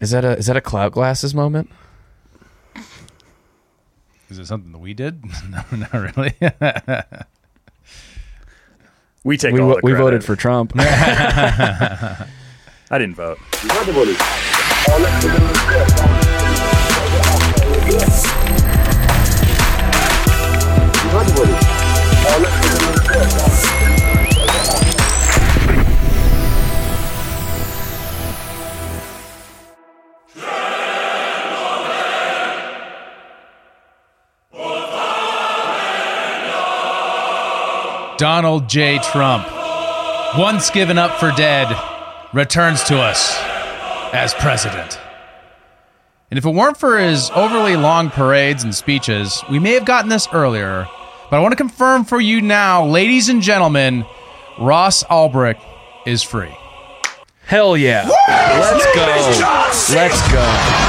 Is that a clout glasses moment? Is it something that we did? No, not really. We take all the We credit. voted for Trump. I didn't vote. Donald J. Trump, once given up for dead, returns to us as president. And if it weren't for his overly long parades and speeches, we may have gotten this earlier, but I want to confirm for you now, ladies and gentlemen, Ross Ulbricht is free. Hell yeah. Let's go.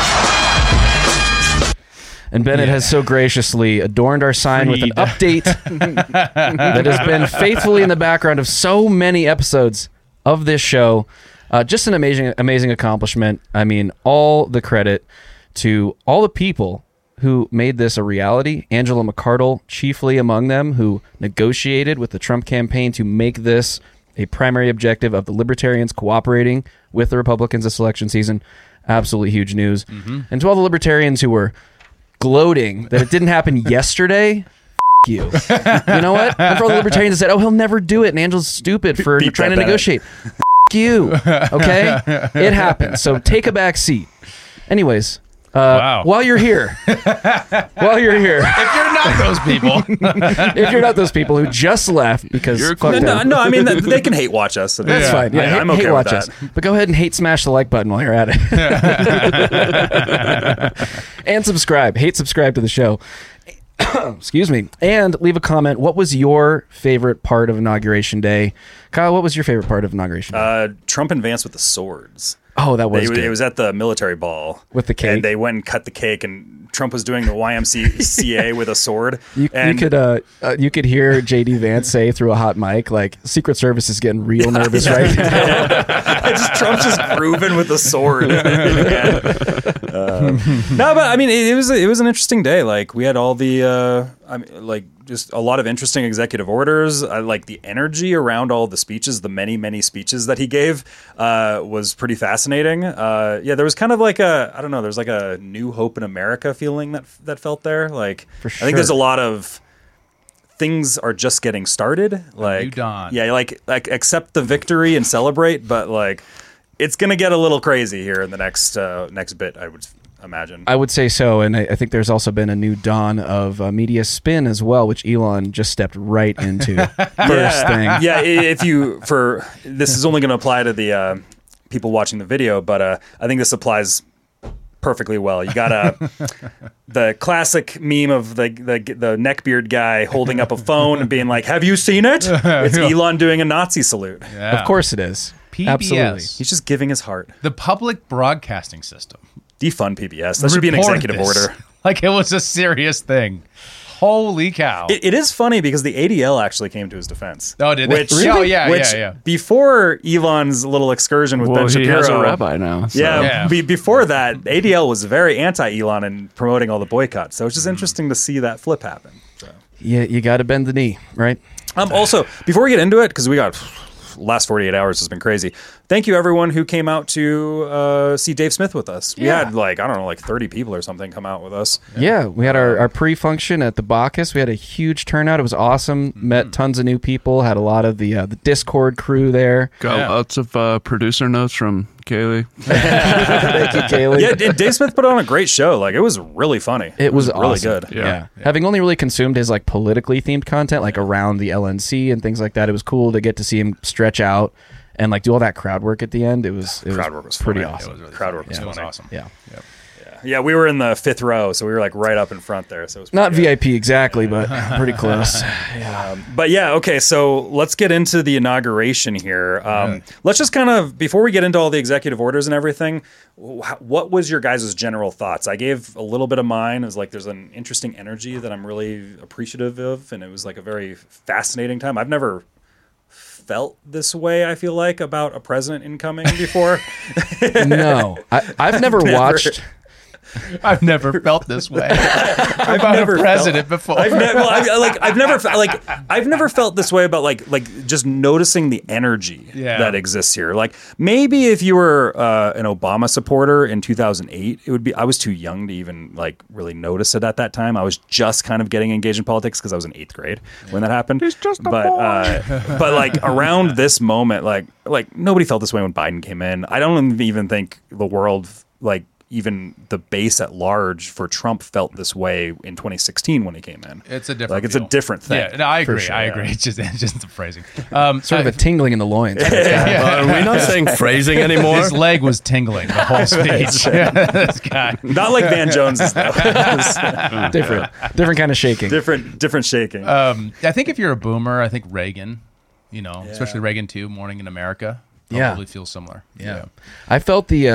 And Bennett has so graciously adorned our sign with an update that has been faithfully in the background of so many episodes of this show. Just an amazing accomplishment. I mean, all the credit to all the people who made this a reality. Angela McArdle, chiefly among them, who negotiated with the Trump campaign to make this a primary objective of the Libertarians cooperating with the Republicans this election season. Absolutely huge news. Mm-hmm. And to all the Libertarians who were gloating that it didn't happen yesterday, you. You know what? And for all the Libertarians that said, oh, he'll never do it, and Angela's stupid for trying to negotiate. You. Okay? It happened. So take a back seat. Anyways, Wow. While you're here, If you're not those people. if you're not those people who just left because fuck them. No, I mean, they can hate watch us. That's fine. Yeah, I'm okay hate with watch that. us. But go ahead and hate smash the like button while you're at it. And subscribe. Hate subscribe to the show. Excuse me. And leave a comment. What was your favorite part of Inauguration Day? Kyle, what was your favorite part of Inauguration Day? Trump and Vance with the swords. Oh, that was good. It was at the military ball. With the cake? And they went and cut the cake, and Trump was doing the YMCA with a sword. You could hear JD Vance say through a hot mic, like, Secret Service is getting real nervous right now. Trump's just grooving with a sword. No, but I mean, it was an interesting day. Like, we had all the, just a lot of interesting executive orders. I like the energy around all the speeches, the many speeches that he gave was pretty fascinating. There was kind of like there's like a New Hope in America feeling that felt there. Like, For I think there's a lot of things are just getting started. Like, new dawn. Yeah, like accept the victory and celebrate, but like it's gonna get a little crazy here in the next bit, I would imagine. I would say so, and I think there's also been a new dawn of media spin as well, which Elon just stepped right into first thing. Yeah, this is only going to apply to the people watching the video, but I think this applies perfectly well. You got the classic meme of the neckbeard guy holding up a phone and being like, "Have you seen it? It's Elon doing a Nazi salute." Yeah. Of course it is. PBS. Absolutely. He's just giving his heart. The Public Broadcasting System. Defund PBS. That should be an executive order. Like it was a serious thing. Holy cow. It is funny because the ADL actually came to his defense. Oh, did they? Oh, yeah. Before Elon's little excursion with Ben Shapiro. He has a rabbi now. So. Yeah. Before that, ADL was very anti-Elon and promoting all the boycotts. So it's just interesting to see that flip happen. So. Yeah, you got to bend the knee, right? Also, before we get into it, because we got... last 48 hours has been crazy. Thank you, everyone who came out to see Dave Smith with us. We had 30 people or something come out with us. Yeah, we had our pre-function at the Bacchus. We had a huge turnout. It was awesome. Met tons of new people. Had a lot of the Discord crew there. Got lots of producer notes from Kaylee. Thank you, Kaylee. Yeah, Dave Smith put on a great show. Like, it was really funny. It was really awesome. good. Yeah. Having only really consumed his like politically themed content, like around the LNC and things like that, it was cool to get to see him stretch out and like do all that crowd work at the end. Crowd work was pretty funny. awesome. It was really crowd work was funny. awesome. Yeah. Yeah, we were in the 5th row, so we were like right up in front there. So it was Not pretty good. VIP exactly, but pretty close. But yeah, okay, so let's get into the inauguration here. Let's just kind of, before we get into all the executive orders and everything, what was your guys' general thoughts? I gave a little bit of mine. It was like there's an interesting energy that I'm really appreciative of, and it was like a very fascinating time. I've never felt this way, I feel like, about a president incoming before. No, I've never watched. I've never felt this way about never a president before. I've never felt this way about like just noticing the energy that exists here. Like maybe if you were an Obama supporter in 2008, it would be. I was too young to even like really notice it at that time. I was just kind of getting engaged in politics because I was in 8th grade when that happened. He's just a boy. But like around this moment, like nobody felt this way when Biden came in. I don't even think the world like. Even the base at large for Trump felt this way in 2016 when he came in. It's a different like it's a different thing. Yeah, no, I agree. sure, I agree. It's just the phrasing. Sort of a tingling in the loins. Are we not saying phrasing anymore? His leg was tingling the whole speech. This guy. Not like Van Jones's though. different kind of shaking. Different shaking. I think if you're a boomer, I think Reagan, especially Reagan too, Morning in America. Probably feels similar. Yeah. I felt the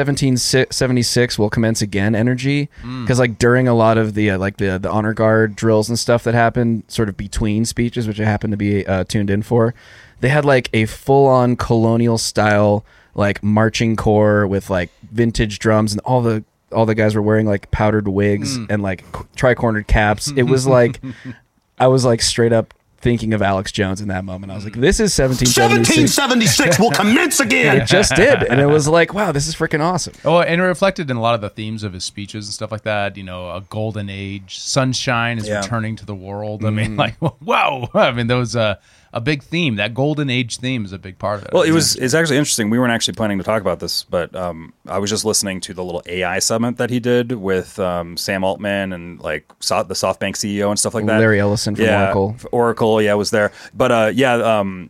1776 will commence again energy because like during a lot of the the honor guard drills and stuff that happened sort of between speeches, which I happened to be tuned in for, they had like a full on colonial style like marching corps with like vintage drums, and all the guys were wearing like powdered wigs and like tri-cornered caps. It was like I was like straight up thinking of Alex Jones in that moment. I was like, this is 1776. 1776 will commence again. It just did. And it was like, wow, this is freaking awesome. Oh, and it reflected in a lot of the themes of his speeches and stuff like that. A golden age, sunshine is returning to the world. I mean, like, wow. I mean, there was a big theme. That golden age theme is a big part of it. Well, it's actually interesting. We weren't actually planning to talk about this, but I was just listening to the little AI summit that he did with Sam Altman and like the SoftBank CEO and stuff like that. Larry Ellison from Oracle. Oracle, was there. But the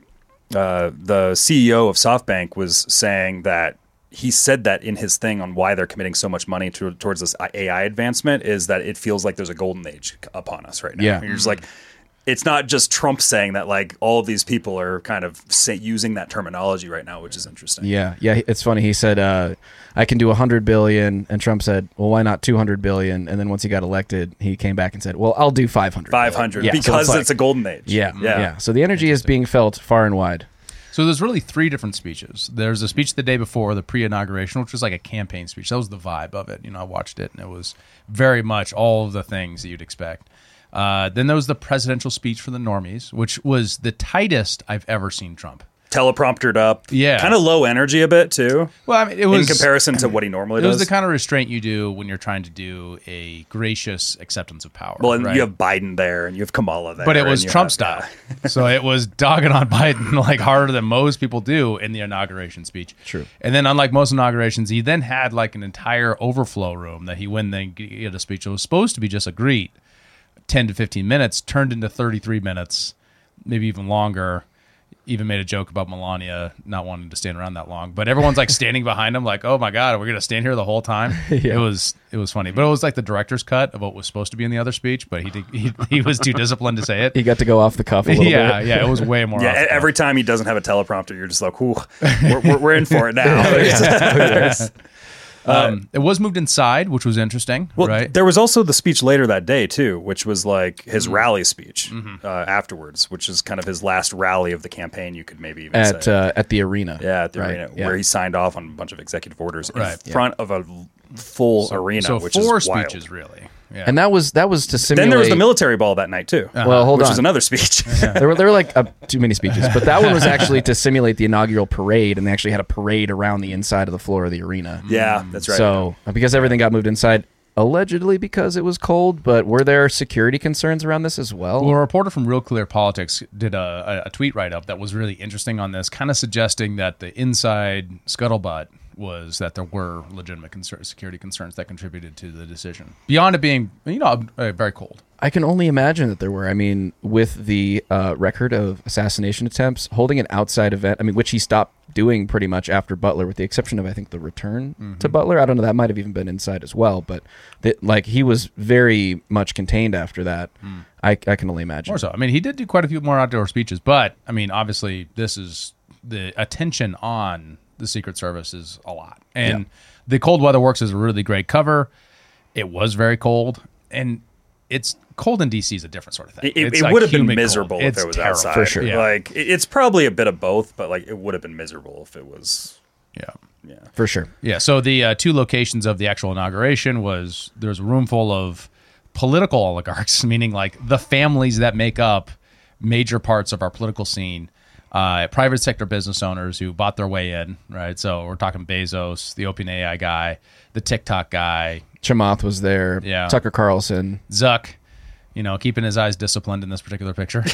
CEO of SoftBank was saying that he said that in his thing on why they're committing so much money towards this AI advancement is that it feels like there's a golden age upon us right now. Yeah. And you're just like, it's not just Trump saying that, like all of these people are kind of using that terminology right now, which is interesting. Yeah. It's funny. He said, I can do 100 billion. And Trump said, well, why not 200 billion? And then once he got elected, he came back and said, well, I'll do 500. 500 because so it's a golden age. Yeah. So the energy is being felt far and wide. So there's really 3 different speeches. There's a speech the day before, the pre-inauguration, which was like a campaign speech. That was the vibe of it. I watched it, and it was very much all of the things that you'd expect. Then there was the presidential speech for the normies, which was the tightest I've ever seen Trump. Telepromptered up. Yeah. Kind of low energy a bit, too. Well, I mean, it was... in comparison to what he normally does. It was the kind of restraint you do when you're trying to do a gracious acceptance of power. Well, and right? you have Biden there, and you have Kamala there. But it was Trump style. So it was dogging on Biden like harder than most people do in the inauguration speech. True. And then unlike most inaugurations, he then had like an entire overflow room that he went and gave a speech that was supposed to be just a greet. 10 to 15 minutes turned into 33 minutes, maybe even longer. Even made a joke about Melania not wanting to stand around that long, but everyone's like standing behind him like, oh my God, we're going to stand here the whole time. Yeah. It was funny, but it was like the director's cut of what was supposed to be in the other speech, but he was too disciplined to say it. He got to go off the cuff a little bit. Yeah, it was way more. Yeah, every time he doesn't have a teleprompter, you're just like, ooh, we're in for it now. It was moved inside, which was interesting. Well, right? There was also the speech later that day too, which was like his rally speech afterwards, which is kind of his last rally of the campaign. You could maybe even say at the arena. Yeah, at the arena, where he signed off on a bunch of executive orders in front of a full arena. So which 4 is wild. speeches really. Yeah. And that was to simulate. Then there was the military ball that night too. Well, hold on, which was another speech. there were like too many speeches, but that one was actually to simulate the inaugural parade, and they actually had a parade around the inside of the floor of the arena. Yeah, that's right. So because everything got moved inside, allegedly because it was cold, but were there security concerns around this as well? Well, a reporter from Real Clear Politics did a tweet write-up that was really interesting on this, kind of suggesting that the inside scuttlebutt was that there were legitimate security concerns that contributed to the decision. Beyond it being, very cold. I can only imagine that there were. I mean, with the record of assassination attempts, holding an outside event, which he stopped doing pretty much after Butler, with the exception of, I think, the return to Butler. I don't know, that might have even been inside as well, but he was very much contained after that. I can only imagine. More so. He did do quite a few more outdoor speeches, but, obviously, this is the attention on the Secret Service is a lot. And the Cold Weather Works is a really great cover. It was very cold. And it's cold in DC is a different sort of thing. It It's would have been humid miserable cold. if It's it was terrible. outside. For sure. Yeah. Like it's probably a bit of both, but like it would have been miserable if it was. Yeah. For sure. Yeah. So the two locations of the actual inauguration was there's a room full of political oligarchs, meaning like the families that make up major parts of our political scene, private sector business owners who bought their way in, right? So we're talking Bezos, the OpenAI guy, the TikTok guy, Chamath was there. Yeah. Tucker Carlson. Zuck, keeping his eyes disciplined in this particular picture.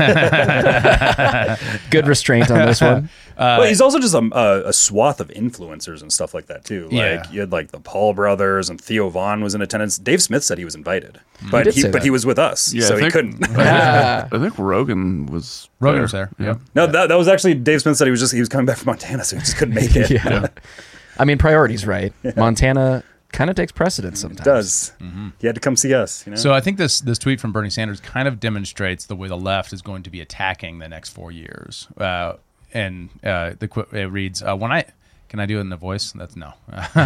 Good restraint on this one. Well, he's also just a swath of influencers and stuff like that too. Like Yeah. you had like the Paul brothers and Theo Vaughn was in attendance. Dave Smith said he was invited, but did say that. he was with us, Yeah, so I he think- couldn't. I think Rogan was Rogan was there. Yeah. No, that was actually Dave Smith said he was coming back from Montana, so he just couldn't make it. Yeah. I mean, priorities, right? Montana kind of takes precedence sometimes. It does. He had to come see us. So I think this tweet from Bernie Sanders kind of demonstrates the way the left is going to be attacking the next 4 years. It reads, can I do it in the voice? That's no.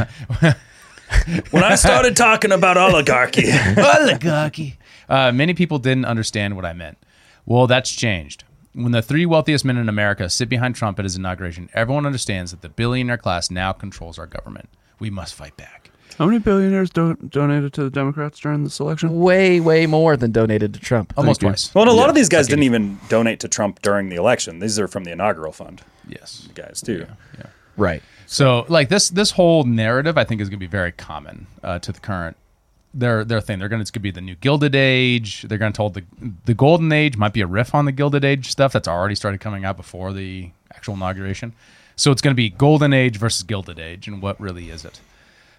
When I started talking about oligarchy, Oligarchy. Many people didn't understand what I meant. Well, that's changed. When the 3 wealthiest men in America sit behind Trump at his inauguration, everyone understands that the billionaire class now controls our government. We must fight back. How many billionaires donated to the Democrats during this election? Way, way more than donated to Trump. Almost twice. well, and a lot of these guys didn't even donate to Trump during the election. These are from the inaugural fund Yes. guys too. Right. So, like this whole narrative, I think is going to be very common to the current their thing. It's going to be the new Gilded Age. They're going to told the Golden Age might be a riff on the Gilded Age stuff that's already started coming out before the actual inauguration. So it's going to be Golden Age versus Gilded Age, and what really is it?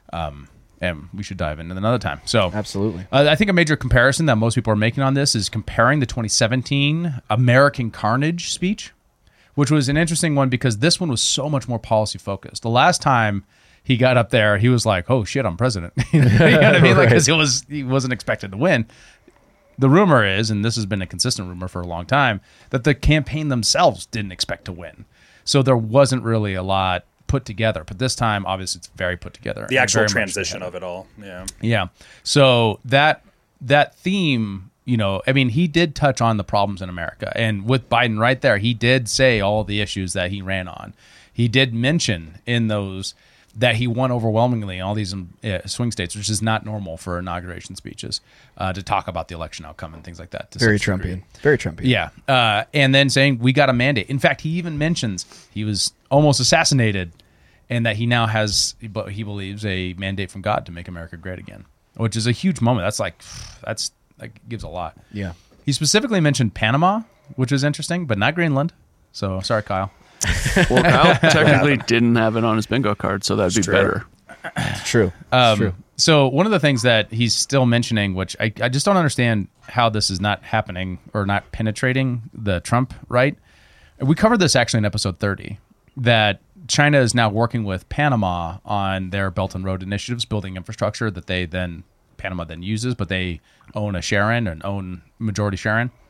And we should dive into it another time. So Absolutely. I think a major comparison that most people are making on this is comparing the 2017 American Carnage speech, which was an interesting one because this one was so much more policy focused. The last time he got up there, he was like, "Oh shit, I'm president." You know what I mean? Like, because he wasn't expected to win. The rumor is, and this has been a consistent rumor for a long time, that the campaign themselves didn't expect to win. So there wasn't really a lot put together. But this time, obviously, it's very put together. The and actual very much transition together. of it all. Yeah. Yeah. So that theme, I mean, he did touch on the problems in America. And with Biden right there, he did say all the issues that he ran on. He did mention in those that he won overwhelmingly in all these swing states, which is not normal for inauguration speeches, to talk about the election outcome and things like that. Very Trumpian. Very Trumpian. Yeah. And then saying we got a mandate. In fact, he even mentions he was almost assassinated and that he now has, but he believes, a mandate from God to make America great again, which is a huge moment. That gives a lot. Yeah. He specifically mentioned Panama, which is interesting, but not Greenland. So sorry, Kyle. Well, Kyle technically didn't have it on his bingo card, so that'd be better. It's true. It's true. So one of the things that he's still mentioning, which I just don't understand how this is not happening or not penetrating the Trump right. We covered this actually in episode 30, that China is now working with Panama on their Belt and Road initiatives, building infrastructure that Panama then uses, but they own a share in and own majority share in.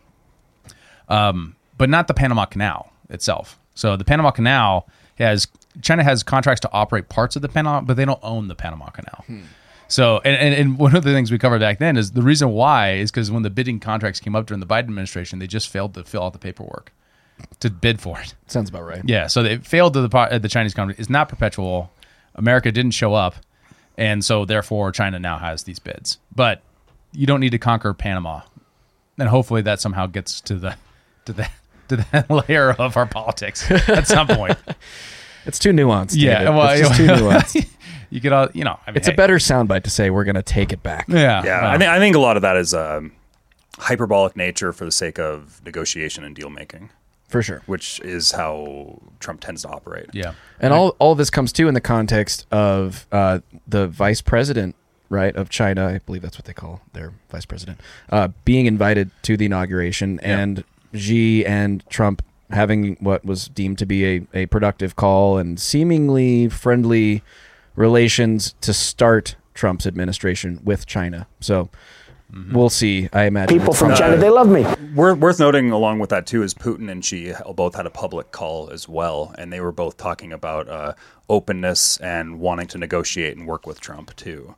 But not the Panama Canal itself. So the Panama Canal China has contracts to operate parts of the Panama, but they don't own the Panama Canal. So, and one of the things we covered back then is the reason why is because when the bidding contracts came up during the Biden administration, they just failed to fill out the paperwork to bid for it. Sounds about right. Yeah, so they failed to the Chinese company. It's not perpetual. America didn't show up, and so therefore China now has these bids. But you don't need to conquer Panama, and hopefully that somehow gets to that layer of our politics at some point. It's too nuanced. Yeah, David. well, it's just too nuanced. You could all, I mean, It's a better soundbite to say we're going to take it back. Yeah, Yeah, I think a lot of that is hyperbolic nature for the sake of negotiation and deal making, For sure. which is how Trump tends to operate. yeah. And all this comes too in the context of the vice president, right, of China. I believe that's what they call their vice president, being invited to the inauguration, and Xi and Trump having what was deemed to be a productive call and seemingly friendly relations to start Trump's administration with China. So we'll see, I imagine. People from China, they love me. Worth noting along with that too is Putin and Xi both had a public call as well, and they were both talking about openness and wanting to negotiate and work with Trump too,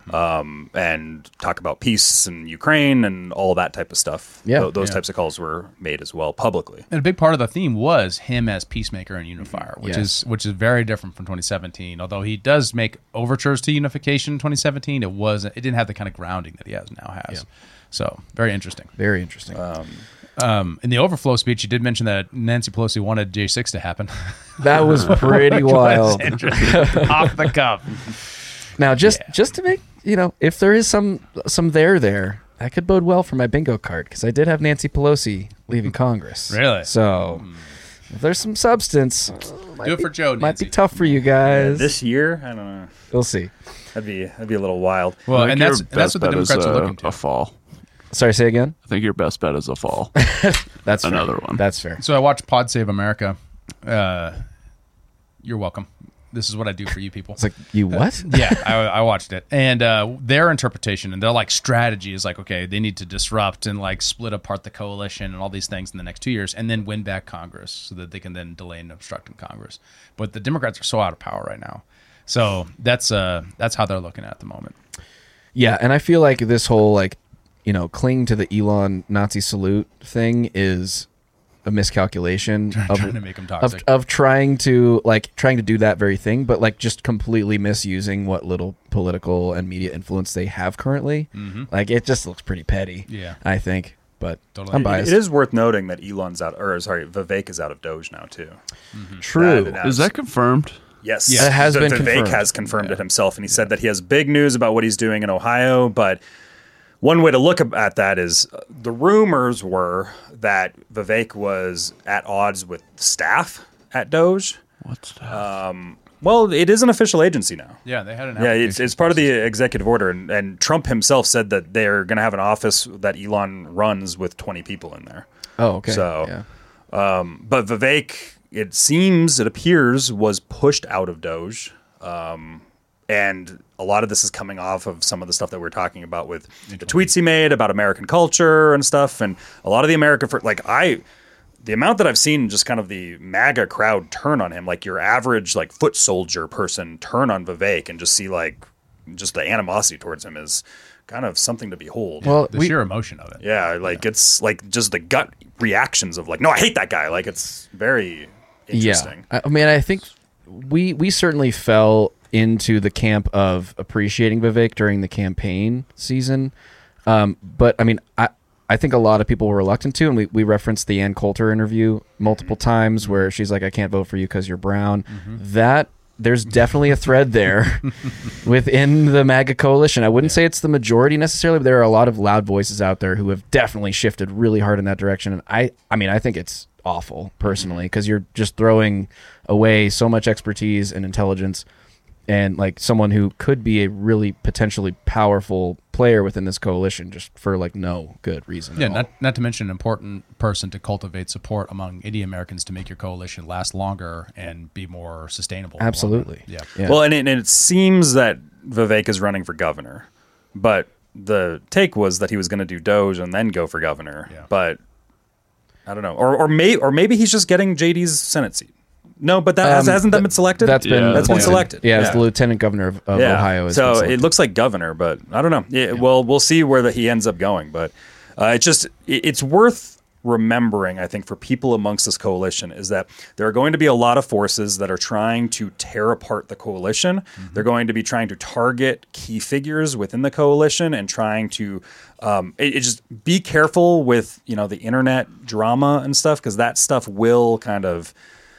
and talk about peace in Ukraine and all that type of stuff. Yeah. Those types of calls were made as well publicly. And a big part of the theme was him as peacemaker and unifier, which Yes. is very different from 2017. Although he does make overtures to unification in 2017, it didn't have the kind of grounding that he has. So very interesting. Very interesting. In the overflow speech, you did mention that Nancy Pelosi wanted J6 to happen. That was pretty wild. Off the cuff. Now, just to make, if there is some there, that could bode well for my bingo card, because I did have Nancy Pelosi leaving Congress. Really? So if there's some substance, Do it for Joe, might Nancy. be tough for you guys. This year, I don't know. We'll see. That'd be a little wild. Well, I think and your that's best what the bet is, Democrats are looking to. a fall. Sorry, say again? I think your best bet is a fall. That's fair. Another one. That's fair. So I watched Pod Save America. You're welcome. This is what I do for you people. It's like, you what? Yeah, I watched it. And their interpretation and their strategy is okay, they need to disrupt and split apart the coalition and all these things in the next 2 years and then win back Congress so that they can then delay and obstruct in Congress. But the Democrats are so out of power right now. So that's how they're looking at the moment. Yeah, and I feel like this whole cling to the Elon Nazi salute thing is a miscalculation Trying to make them toxic. of trying to do that very thing, but just completely misusing what little political and media influence they have currently. It just looks pretty petty. Yeah. I think, but Totally. I'm biased. It is worth noting that Vivek is out of Doge now too. True. Is that confirmed? Yes, Yeah, it has been Vivek confirmed. has confirmed it himself, and he said that he has big news about what he's doing in Ohio. But one way to look at that is the rumors were that Vivek was at odds with staff at Doge. What's that? Well, it is an official agency now. Yeah, they had an Yeah, application it's part of the process. executive order, and Trump himself said that they're going to have an office that Elon runs with 20 people in there. Oh, okay. So, yeah. But Vivek, it appears, was pushed out of Doge. And a lot of this is coming off of some of the stuff that we're talking about with the tweets he made about American culture and stuff. And a lot of the the amount that I've seen just kind of the MAGA crowd turn on him, your average foot soldier person turn on Vivek and just see just the animosity towards him is kind of something to behold. Well, The sheer emotion of it. Yeah, it's just the gut reactions of no, I hate that guy. It's very interesting. Yeah. I mean, I think we certainly fell into the camp of appreciating Vivek during the campaign season. But I mean, I think a lot of people were reluctant to, and we referenced the Ann Coulter interview multiple times where she's like, I can't vote for you because you're brown. That there's definitely a thread there within the MAGA coalition. I wouldn't say it's the majority necessarily, but there are a lot of loud voices out there who have definitely shifted really hard in that direction. And I think it's awful personally, because you're just throwing away so much expertise and intelligence and someone who could be a really potentially powerful player within this coalition just for no good reason. Yeah, at all. not to mention an important person to cultivate support among Indian Americans to make your coalition last longer and be more sustainable. Absolutely. Yeah. Well, and it seems that Vivek is running for governor, but the take was that he was going to do Doge and then go for governor. Yeah. But I don't know, or maybe he's just getting JD's Senate seat. No, but that hasn't that been selected? That's been Yeah, that's been appointed. selected. Yeah, it's the lieutenant governor of Ohio. has been So selected. it looks like governor, but I don't know. Yeah, well, we'll see where he ends up going. But it's worth remembering, I think, for people amongst this coalition is that there are going to be a lot of forces that are trying to tear apart the coalition. They're going to be trying to target key figures within the coalition and trying to just be careful with the internet drama and stuff, because that stuff will kind of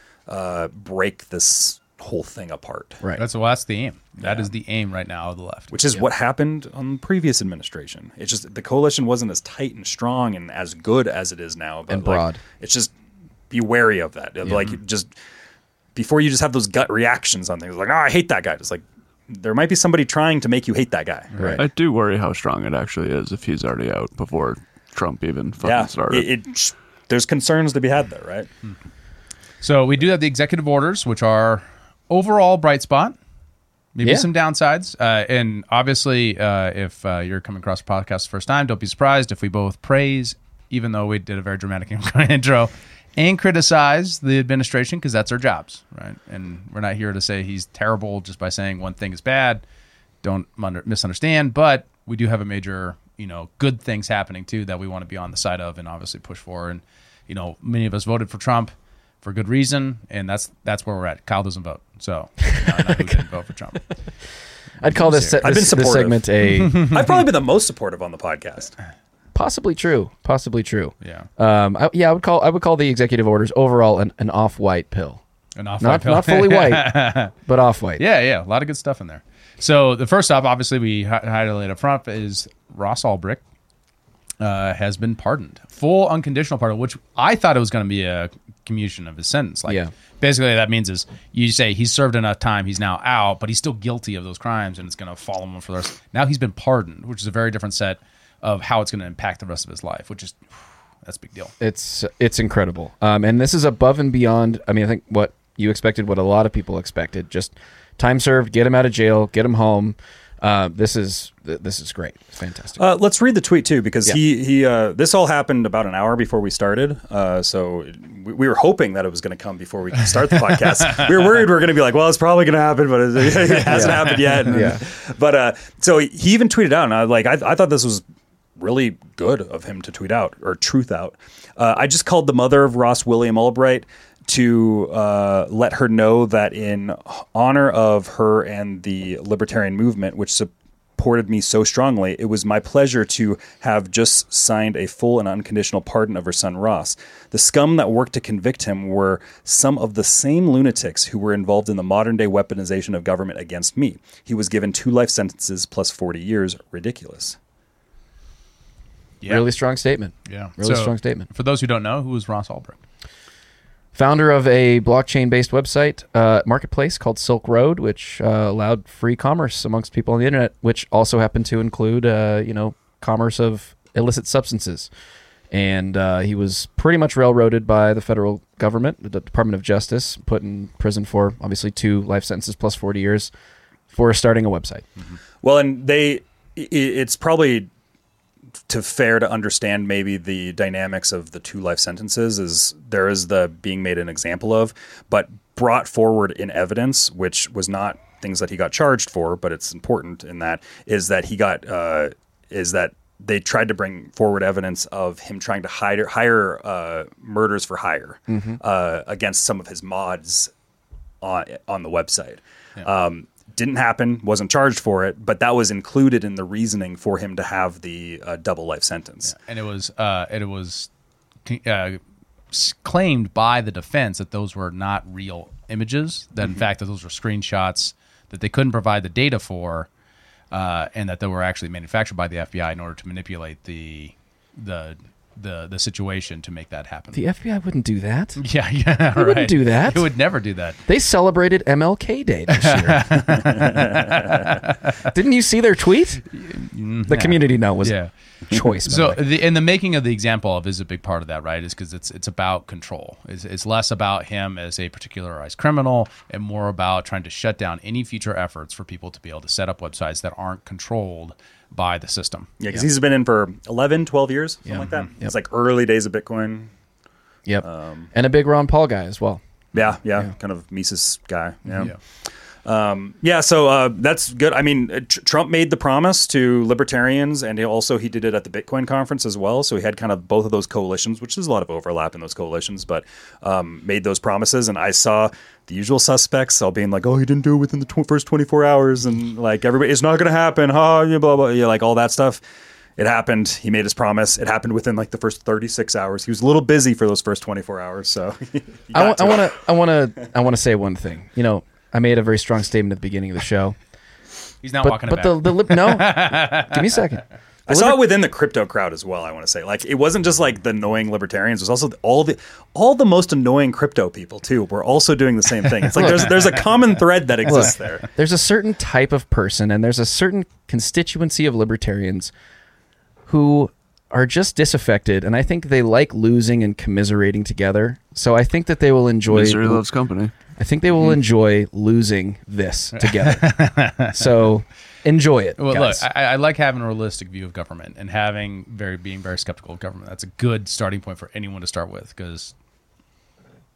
break this whole thing apart. right. That's the aim. That is the aim right now of the left. Which is what happened on the previous administration. It's just the coalition wasn't as tight and strong and as good as it is now. But And broad. It's just be wary of that. Just before you just have those gut reactions on things I hate that guy. Just there might be somebody trying to make you hate that guy. Right. I do worry how strong it actually is if he's already out before Trump even fucking started. There's concerns to be had there, right? So we do have the executive orders, which are overall bright spot. Maybe Yeah. some downsides. And obviously, if you're coming across the podcast the first time, don't be surprised if we both praise, even though we did a very dramatic intro, and criticize the administration because that's our jobs, right? And we're not here to say he's terrible just by saying one thing is bad. Don't misunderstand, but we do have a major, good things happening too that we want to be on the side of and obviously push for. And many of us voted for Trump for good reason, and that's where we're at. Kyle doesn't vote, so I know who didn't vote for Trump. I'd call this segment I've probably been the most supportive on the podcast. Possibly true. Yeah. I would call the executive orders overall an off-white pill. An off-white pill. Not fully white, but off-white. Yeah. A lot of good stuff in there. So the first stop, obviously, we highlighted up front is Ross Ulbricht has been pardoned. Full unconditional pardon, which I thought it was going to be a commutation of his sentence. Basically, that means is you say he's served enough time, he's now out, but he's still guilty of those crimes, and it's going to follow him for the rest. Now he's been pardoned, which is a very different set of how it's going to impact the rest of his life, which is that's a big deal. It's incredible, and this is above and beyond. I mean, I think what you expected, what a lot of people expected, just time served, get him out of jail, get him home. This is great. It's fantastic. Let's read the tweet too, because he this all happened about an hour before we started. So we were hoping that it was going to come before we could start the podcast. We were worried we were going to be like, well, it's probably going to happen, but it hasn't happened yet. But so he even tweeted out, and I thought this was really good of him to tweet out or truth out. I just called the mother of Ross William Ulbricht to let her know that in honor of her and the libertarian movement, which supported me so strongly, it was my pleasure to have just signed a full and unconditional pardon of her son Ross. The scum that worked to convict him were some of the same lunatics who were involved in the modern-day weaponization of government against me. He was given 2 life sentences plus 40 years. Ridiculous. Yeah. Really strong statement. Yeah. Really strong statement. For those who don't know, who is Ross Ulbricht? Founder of a blockchain-based website marketplace called Silk Road, which allowed free commerce amongst people on the internet, which also happened to include, commerce of illicit substances. And he was pretty much railroaded by the federal government, the Department of Justice, put in prison for obviously 2 life sentences plus 40 years for starting a website. Mm-hmm. Well, and it's probably fair to understand maybe the dynamics of the 2 life sentences is there is the being made an example of, but brought forward in evidence, which was not things that he got charged for, but it's important in that is that he got is that they tried to bring forward evidence of him trying to hire murders for hire against some of his mods on the website. Yeah. Didn't happen, wasn't charged for it, but that was included in the reasoning for him to have the double life sentence. Yeah. And it was claimed by the defense that those were not real images, that in fact that those were screenshots that they couldn't provide the data for, and that they were actually manufactured by the FBI in order to manipulate the situation to make that happen. The FBI wouldn't do that. Yeah, they right. wouldn't do that. They would never do that. They celebrated MLK Day this year. Didn't you see their tweet? The community note was choice. So, the making of the example of is a big part of that, right? Is because it's about control. It's less about him as a particularized criminal and more about trying to shut down any future efforts for people to be able to set up websites that aren't controlled by the system. Yeah, because he's been in for 11, 12 years, something like that. Yep. It's like early days of Bitcoin. Yep. And a big Ron Paul guy as well. Yeah. Kind of Mises guy. So that's good. I mean, Trump made the promise to libertarians, and he did it at the Bitcoin conference as well. So he had kind of both of those coalitions, which there's a lot of overlap in those coalitions, but made those promises. And I saw the usual suspects all being like, oh, he didn't do it within the first 24 hours. And like, everybody, it's not going to happen. Blah, blah, blah. Like all that stuff. It happened. He made his promise. It happened within like the first 36 hours. He was a little busy for those first 24 hours. So I want to say one thing. I made a very strong statement at the beginning of the show. He's not walking it back. No, give me a second. I saw it within the crypto crowd as well. I want to say, like, it wasn't just like the annoying libertarians. It was also all the most annoying crypto people too were also doing the same thing. It's like there's a common thread that exists there. There's a certain type of person, and there's a certain constituency of libertarians who are just disaffected, and I think they like losing and commiserating together. So I think that they will enjoy. Misery loves company. I think they will enjoy losing this together. So enjoy it, well, guys. Look, I like having a realistic view of government and being very skeptical of government. That's a good starting point for anyone to start with, because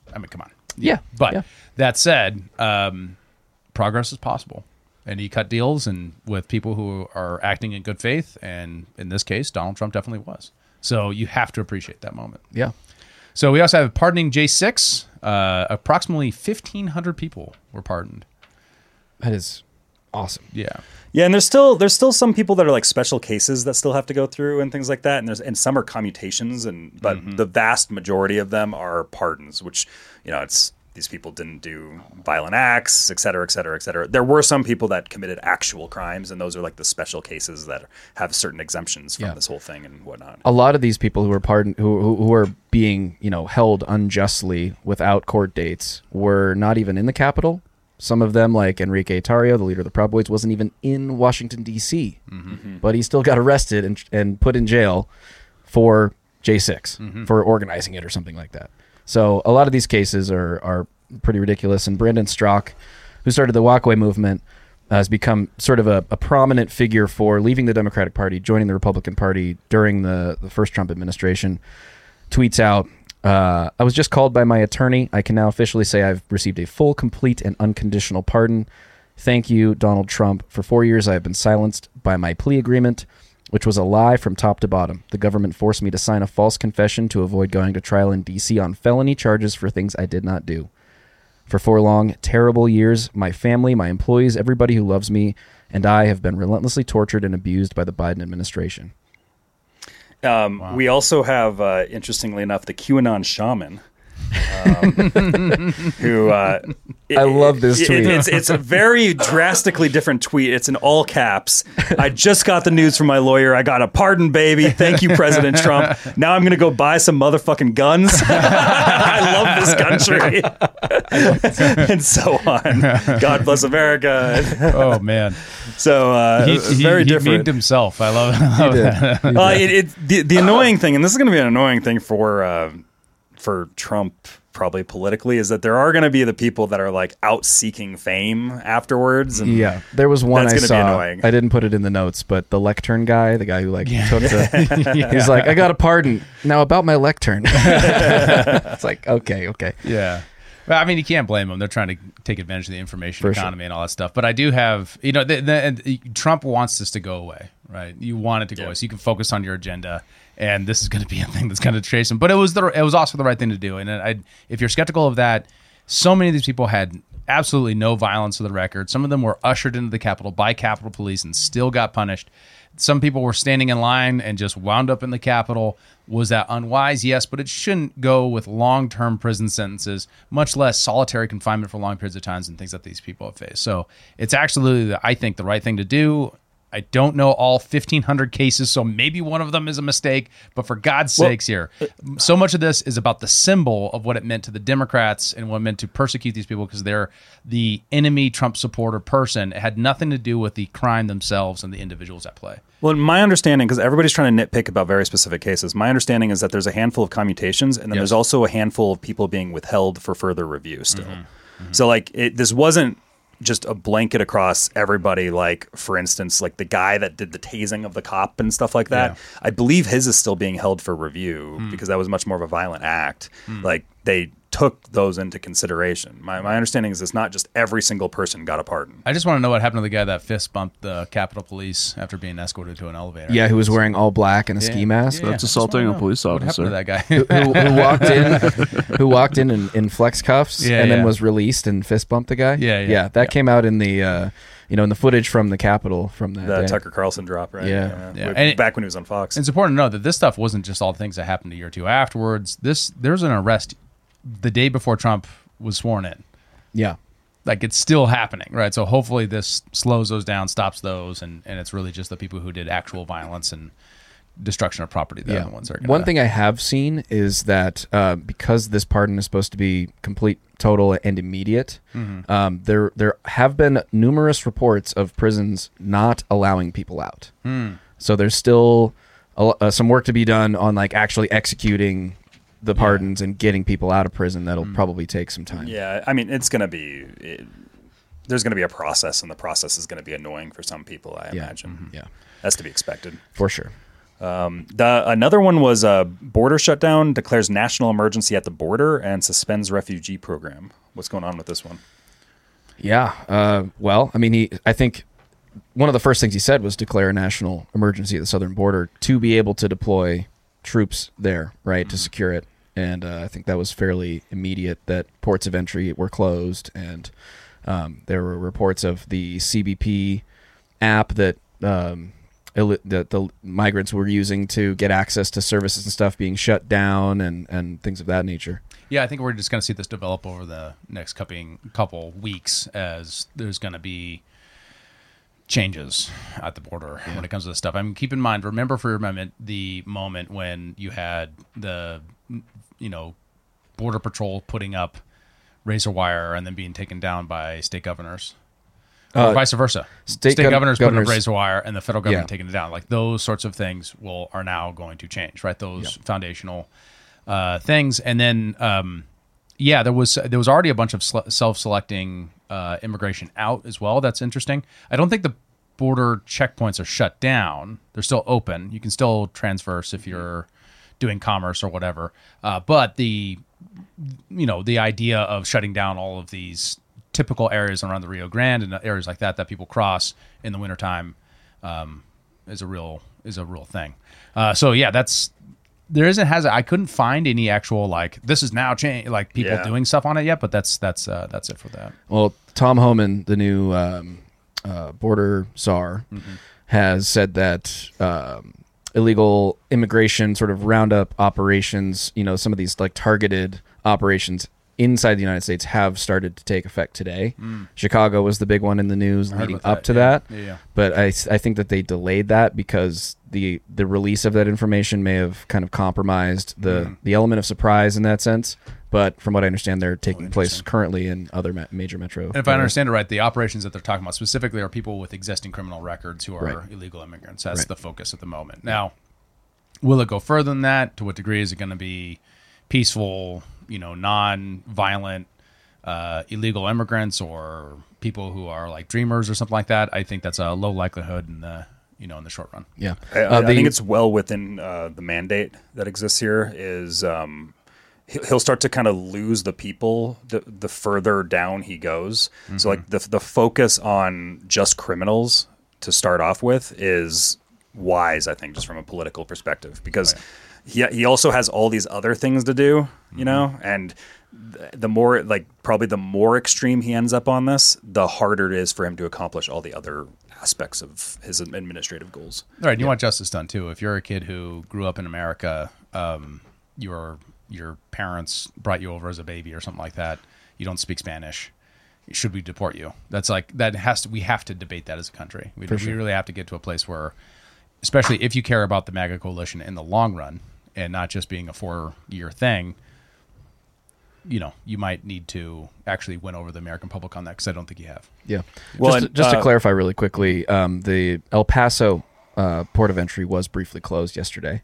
I mean, come on. Yeah. But yeah. that said, progress is possible. And he cut deals and with people who are acting in good faith. And in this case, Donald Trump definitely was. So you have to appreciate that moment. Yeah. So we also have pardoning J6. Approximately 1,500 people were pardoned. That is awesome. Yeah. Yeah, and there's still some people that are like special cases that still have to go through and things like that. And some are commutations, but the vast majority of them are pardons, which, it's these people didn't do violent acts, et cetera, et cetera, et cetera. There were some people that committed actual crimes, and those are like the special cases that have certain exemptions from this whole thing and whatnot. A lot of these people who were pardoned, who are being, held unjustly without court dates, were not even in the Capitol. Some of them, like Enrique Tarrio, the leader of the Proud Boys, wasn't even in Washington, D.C., but he still got arrested and put in jail for J6, for organizing it or something like that. So a lot of these cases are pretty ridiculous. And Brandon Straka, who started the Walkaway movement, has become sort of a prominent figure for leaving the Democratic Party, joining the Republican Party during the first Trump administration, tweets out, I was just called by my attorney. I can now officially say I've received a full, complete, and unconditional pardon. Thank you, Donald Trump. For 4 years, I have been silenced by my plea agreement, which was a lie from top to bottom. The government forced me to sign a false confession to avoid going to trial in D.C. on felony charges for things I did not do. For 4 long, terrible years, my family, my employees, everybody who loves me, and I have been relentlessly tortured and abused by the Biden administration. Wow. We also have, interestingly enough, the QAnon shaman. Who I love this tweet. It's a very drastically different tweet. It's in all caps. I just got the news from my lawyer. I got a pardon, baby. Thank you, President Trump. Now I'm going to go buy some motherfucking guns. I love this country. And so on. God bless America. Oh, man. So very different. He memed himself. I love that. The annoying thing, and this is going to be an annoying thing for Trump probably politically, is that there are going to be the people that are like out seeking fame afterwards. And yeah, there was one I that's saw. Be annoying. I didn't put it in the notes, but the lectern guy, the guy who took the, he's like, I got a pardon now about my lectern. It's like, okay. Yeah. Well, I mean, you can't blame them. They're trying to take advantage of the information economy and all that stuff. But I do have, Trump wants this to go away, right? You want it to go away so you can focus on your agenda. And this is going to be a thing that's going to chase him. But it was also the right thing to do. And if you're skeptical of that, so many of these people had absolutely no violence to the record. Some of them were ushered into the Capitol by Capitol Police and still got punished. Some people were standing in line and just wound up in the Capitol. Was that unwise? Yes, but it shouldn't go with long-term prison sentences, much less solitary confinement for long periods of times and things that these people have faced. So it's absolutely, I think, the right thing to do. I don't know all 1,500 cases, so maybe one of them is a mistake. But for God's sakes here, so much of this is about the symbol of what it meant to the Democrats and what it meant to persecute these people because they're the enemy Trump supporter person. It had nothing to do with the crime themselves and the individuals at play. Well, my understanding, because everybody's trying to nitpick about very specific cases, my understanding is that there's a handful of commutations, and then there's also a handful of people being withheld for further review still. Mm-hmm. So, this wasn't just a blanket across everybody. Like, for instance, like the guy that did the tasing of the cop and stuff like that. Yeah. I believe his is still being held for review because that was much more of a violent act. Like, they took those into consideration. My understanding is it's not just every single person got a pardon. I just want to know what happened to the guy that fist bumped the Capitol Police after being escorted to an elevator. Yeah, who was wearing all black and a ski mask. That's assaulting a police officer. What happened to that guy? who walked in flex cuffs and then was released and fist bumped the guy. Yeah. That came out in the in the footage from the Capitol from that the day. Tucker Carlson drop, right? Yeah. And back when he was on Fox. It's important to know that this stuff wasn't just all the things that happened a year or two afterwards. There's an arrest the day before Trump was sworn in. Yeah. Like, it's still happening, right? So hopefully this slows those down, stops those, and it's really just the people who did actual violence and destruction of property that are the ones that are going to One thing I have seen is that because this pardon is supposed to be complete, total, and immediate, there have been numerous reports of prisons not allowing people out. So there's still some work to be done on actually executing the pardons and getting people out of prison. That'll probably take some time. Yeah, I mean, it's going to be... there's going to be a process, and the process is going to be annoying for some people, I imagine. Yeah. That's to be expected. For sure. Another one was border shutdown, declares national emergency at the border, and suspends refugee program. What's going on with this one? Yeah. Well, I mean, I think one of the first things he said was declare a national emergency at the southern border to be able to deploy troops there, right, to secure it. And I think that was fairly immediate that ports of entry were closed. And there were reports of the CBP app that the migrants were using to get access to services and stuff being shut down and things of that nature. Yeah, I think we're just going to see this develop over the next couple weeks as there's going to be changes at the border when it comes to this stuff. I mean, keep in mind, remember the moment when you had the, Border Patrol putting up razor wire and then being taken down by state governors. Or vice versa. State governors putting up razor wire and the federal government taking it down. Like those sorts of things are now going to change, right? Those foundational things. And then, there was already a bunch of self-selecting immigration out as well. That's interesting. I don't think the border checkpoints are shut down. They're still open. You can still transverse if you're doing commerce or whatever. But the idea of shutting down all of these typical areas around the Rio Grande and areas like that people cross in the wintertime is a real thing. I couldn't find any actual this is now change people doing stuff on it yet, but that's it for that. Well, Tom Homan, the new border czar, has said that illegal immigration sort of roundup operations, some of these targeted operations inside the United States have started to take effect today. Chicago was the big one in the news leading up to that. Yeah. But I think that they delayed that because the release of that information may have kind of compromised the element of surprise in that sense. But from what I understand, they're taking place currently in other major metro. And if I understand it right, the operations that they're talking about specifically are people with existing criminal records who are illegal immigrants. That's the focus at the moment. Now, will it go further than that? To what degree is it going to be peaceful, non-violent illegal immigrants or people who are dreamers or something like that? I think that's a low likelihood in the short run. Yeah, I think it's well within the mandate that exists here. Is he'll start to kind of lose the people the further down he goes. So the focus on just criminals to start off with is wise, I think, just from a political perspective, because he also has all these other things to do, and the more probably the more extreme he ends up on this, the harder it is for him to accomplish all the other aspects of his administrative goals. All right, you want justice done too. If you're a kid who grew up in America, your parents brought you over as a baby or something like that, you don't speak Spanish, should we deport you? That's we have to debate that as a country. We really have to get to a place where, especially if you care about the MAGA coalition in the long run and not just being a 4-year thing, you might need to actually win over the American public on that, because I don't think you have. Yeah. Well, just to clarify really quickly, the El Paso port of entry was briefly closed yesterday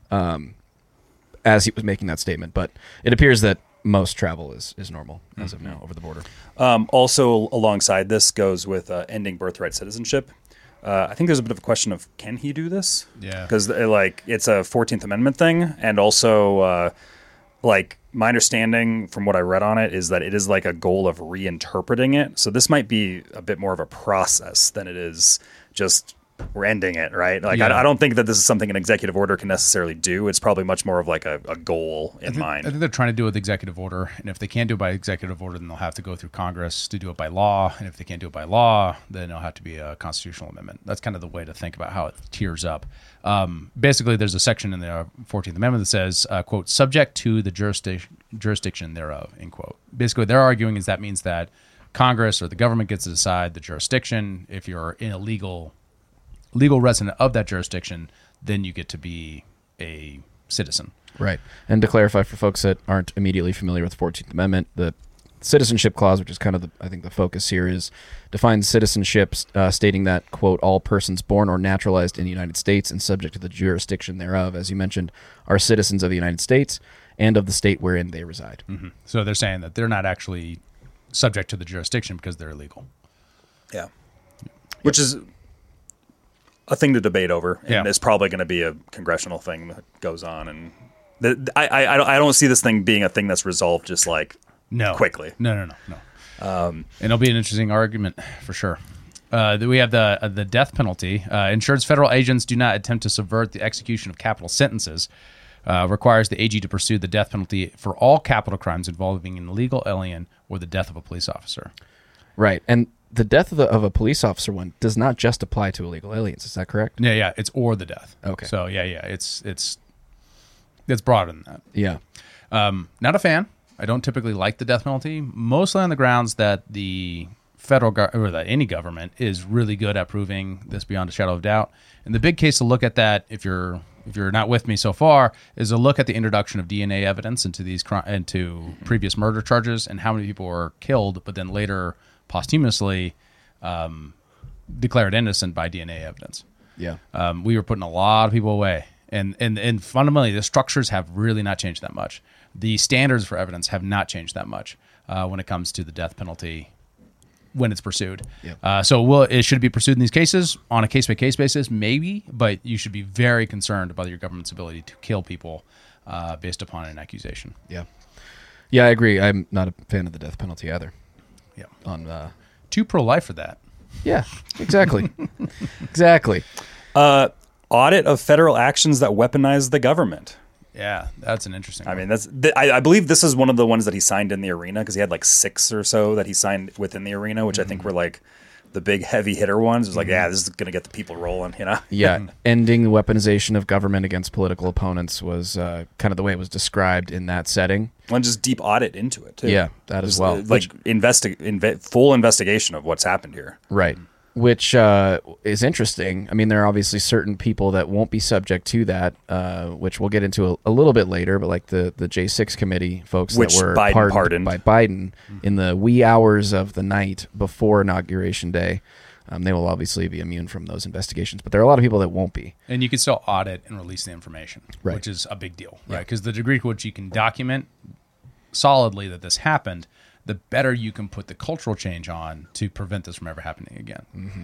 as he was making that statement, but it appears that most travel is normal as of now over the border. Also, alongside this goes with ending birthright citizenship. I think there's a bit of a question of, can he do this? Yeah. Because it's a 14th Amendment thing, and also my understanding from what I read on it is that it is a goal of reinterpreting it. So this might be a bit more of a process than it is just we're ending it, right? I don't think that this is something an executive order can necessarily do. It's probably much more of a goal in mind. I think they're trying to do it with executive order, and if they can't do it by executive order, then they'll have to go through Congress to do it by law, and if they can't do it by law, then it'll have to be a constitutional amendment. That's kind of the way to think about how it tiers up. Basically, there's a section in the 14th Amendment that says, quote, subject to the jurisdiction thereof, end quote. Basically, they're arguing is that means that Congress or the government gets to decide the jurisdiction. If you're in a legal resident of that jurisdiction, then you get to be a citizen. Right. And to clarify for folks that aren't immediately familiar with the 14th Amendment, the citizenship clause, which is kind of I think the focus here, is defines citizenship stating that, quote, all persons born or naturalized in the United States and subject to the jurisdiction thereof, as you mentioned, are citizens of the United States and of the state wherein they reside. Mm-hmm. So they're saying that they're not actually subject to the jurisdiction because they're illegal. Yeah. Which is a thing to debate over, and Yeah. it's probably going to be a congressional thing that goes on. And I don't see this thing being a thing that's resolved just like quickly. No. And it'll be an interesting argument for sure. We have the death penalty. Ensures federal agents do not attempt to subvert the execution of capital sentences. Requires the AG to pursue the death penalty for all capital crimes involving an illegal alien or the death of a police officer. Right. And the death of a police officer one does not just apply to illegal aliens. Is that correct? Yeah. It's or the death. Okay. So it's broader than that. Yeah. Not a fan. I don't typically like the death penalty, mostly on the grounds that the federal or that any government is really good at proving this beyond a shadow of doubt. And the big case to look at that, if you're not with me so far, is a look at the introduction of DNA evidence into these into previous murder charges and how many people were killed, but then later posthumously declared innocent by DNA evidence. Yeah. We were putting a lot of people away, and fundamentally the structures have really not changed that much. The standards for evidence have not changed that much when it comes to the death penalty when it's pursued. Yep. So it should be pursued in these cases on a case-by-case basis? Maybe, but you should be very concerned about your government's ability to kill people based upon an accusation. Yeah. Yeah, I agree. I'm not a fan of the death penalty either. Yeah. Too pro-life for that. Yeah, exactly. Exactly. Audit of federal actions that weaponize the government. Yeah, that's an interesting one. I mean, I believe this is one of the ones that he signed in the arena, because he had like 6 or so that he signed within the arena, which I think were like the big heavy hitter ones. It was like, yeah, this is going to get the people rolling, you know? Yeah, ending the weaponization of government against political opponents was kind of the way it was described in that setting. And just deep audit into it, too. Yeah, that as well. Like full investigation of what's happened here. Right. Which is interesting. I mean, there are obviously certain people that won't be subject to that, which we'll get into a little bit later, but like the J6 committee folks Which that were Biden pardoned by Biden in the wee hours of the night before Inauguration Day. They will obviously be immune from those investigations, but there are a lot of people that won't be. And you can still audit and release the information, Right. which is a big deal, right? Because the degree to which you can document solidly that this happened, the better you can put the cultural change on to prevent this from ever happening again. Mm-hmm.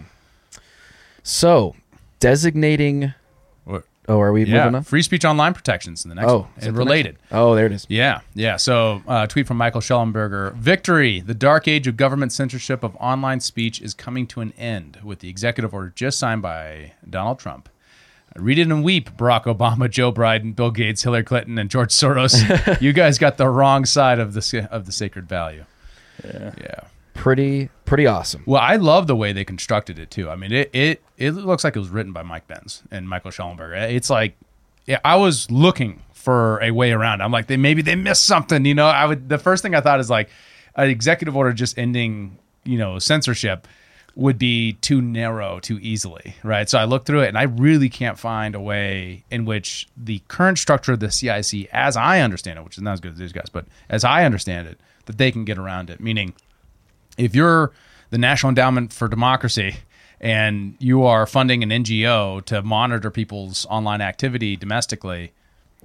So, designating... What? Oh, are we moving on? Free speech online protections in the next one. is that And the next related. one? Oh, there it is. Yeah. So, tweet from Michael Schellenberger. Victory! The dark age of government censorship of online speech is coming to an end with the executive order just signed by Donald Trump. Read it and weep, Barack Obama, Joe Biden, Bill Gates, Hillary Clinton, and George Soros. You guys got the wrong side of the sacred value. Yeah. Pretty awesome. Well, I love the way they constructed it too. I mean, it looks like it was written by Mike Benz and Michael Schellenberger. It's like, yeah, I was looking for a way around. I'm like, maybe they missed something. You know, the first thing I thought is like an executive order just ending, censorship would be too narrow too easily, right? So I looked through it, and I really can't find a way in which the current structure of the CIC, as I understand it, which is not as good as these guys, but as I understand it, that they can get around it. Meaning, if you're the National Endowment for Democracy and you are funding an NGO to monitor people's online activity domestically,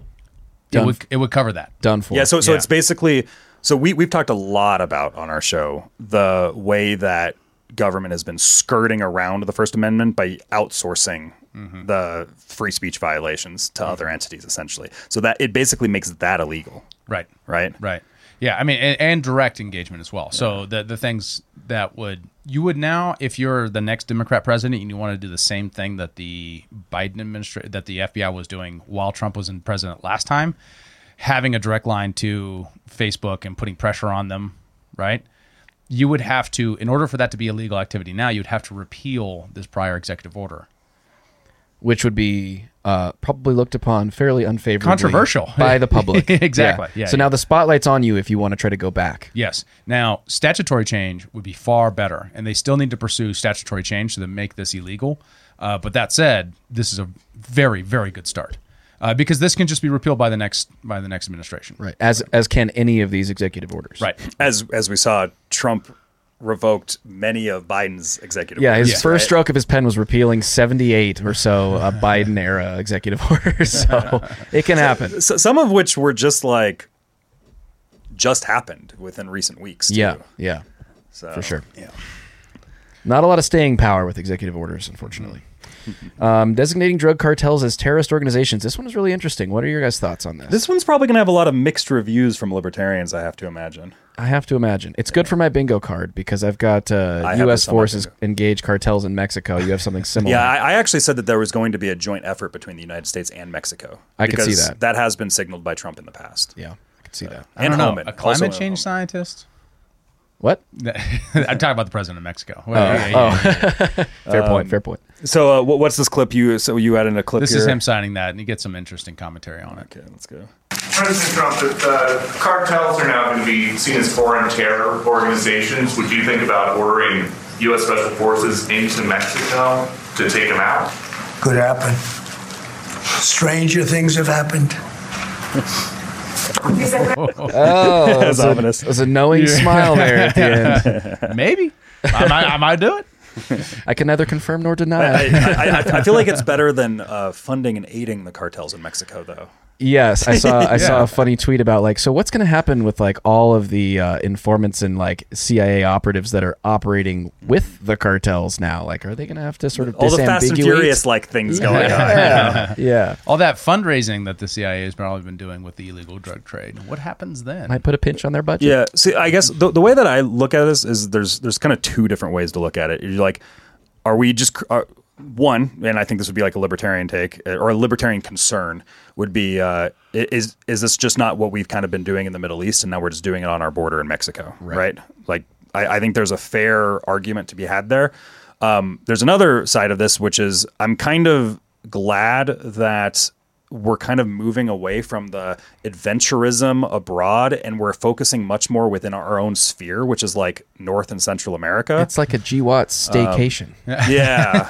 it would cover that. Done for. Yeah, so it's basically... So we've talked a lot about on our show the way that government has been skirting around the First Amendment by outsourcing the free speech violations to other entities, essentially. So that it basically makes that illegal. Right. Right? Right. Yeah, I mean, and direct engagement as well. So the things that you would now, if you're the next Democrat president and you want to do the same thing that the Biden administration, that the FBI was doing while Trump was in president last time, having a direct line to Facebook and putting pressure on them, right? You would have to, in order for that to be illegal activity now, you'd have to repeal this prior executive order. Which would be probably looked upon fairly unfavorably. Controversial. By the public. Exactly. Yeah, so now the spotlight's on you if you want to try to go back. Yes. Now, statutory change would be far better, and they still need to pursue statutory change to make this illegal. But that said, this is a very, very good start. Because this can just be repealed by the next administration. Right. As can any of these executive orders. Right. As we saw, Trump revoked many of Biden's executive Yeah, orders. his first stroke of his pen was repealing 78 or so Biden-era executive orders. So it can happen. Some of which were just happened within recent weeks, too. Yeah, So, for sure. Yeah. Not a lot of staying power with executive orders, unfortunately. Designating drug cartels as terrorist organizations. This one is really interesting. What are your guys' thoughts on this? This one's probably going to have a lot of mixed reviews from libertarians, I have to imagine. I have to imagine. It's good for my bingo card because I've got U.S. forces engage cartels in Mexico. You have something similar. Yeah, I actually said that there was going to be a joint effort between the United States and Mexico. I could see that. That has been signaled by Trump in the past. Yeah, I could see that. I don't know. A climate change scientist? What? I'm talking about the president of Mexico. Fair point. So what's this clip you added in a clip This here? is him signing that, and he gets some interesting commentary on it. Okay, let's go. President Trump, if cartels are now going to be seen as foreign terror organizations, would you think about ordering U.S. Special Forces into Mexico to take them out? Could happen. Stranger things have happened. Oh, That's ominous. There's a knowing smile there at the end. Maybe. I might do it. I can neither confirm nor deny. I feel like it's better than funding and aiding the cartels in Mexico, though. Yes, I saw a funny tweet about so what's going to happen with all of the informants and CIA operatives that are operating with the cartels now? Are they going to have to sort of all the Fast and Furious things going on? Yeah. All that fundraising that the CIA has probably been doing with the illegal drug trade. What happens then? Might put a pinch on their budget. Yeah. See, I guess the way that I look at this is there's kind of two different ways to look at it. You're like, are we just one, and I think this would be a libertarian take or a libertarian concern would be, is this just not what we've kind of been doing in the Middle East, and now we're just doing it on our border in Mexico, right? I think there's a fair argument to be had there. There's another side of this, which is I'm kind of glad that we're kind of moving away from the adventurism abroad, and we're focusing much more within our own sphere, which is North and Central America. It's like a GWAT staycation. Yeah.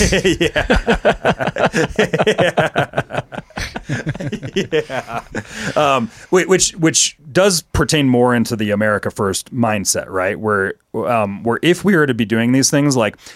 Which does pertain more into the America First mindset, right? Where if we were to be doing these things,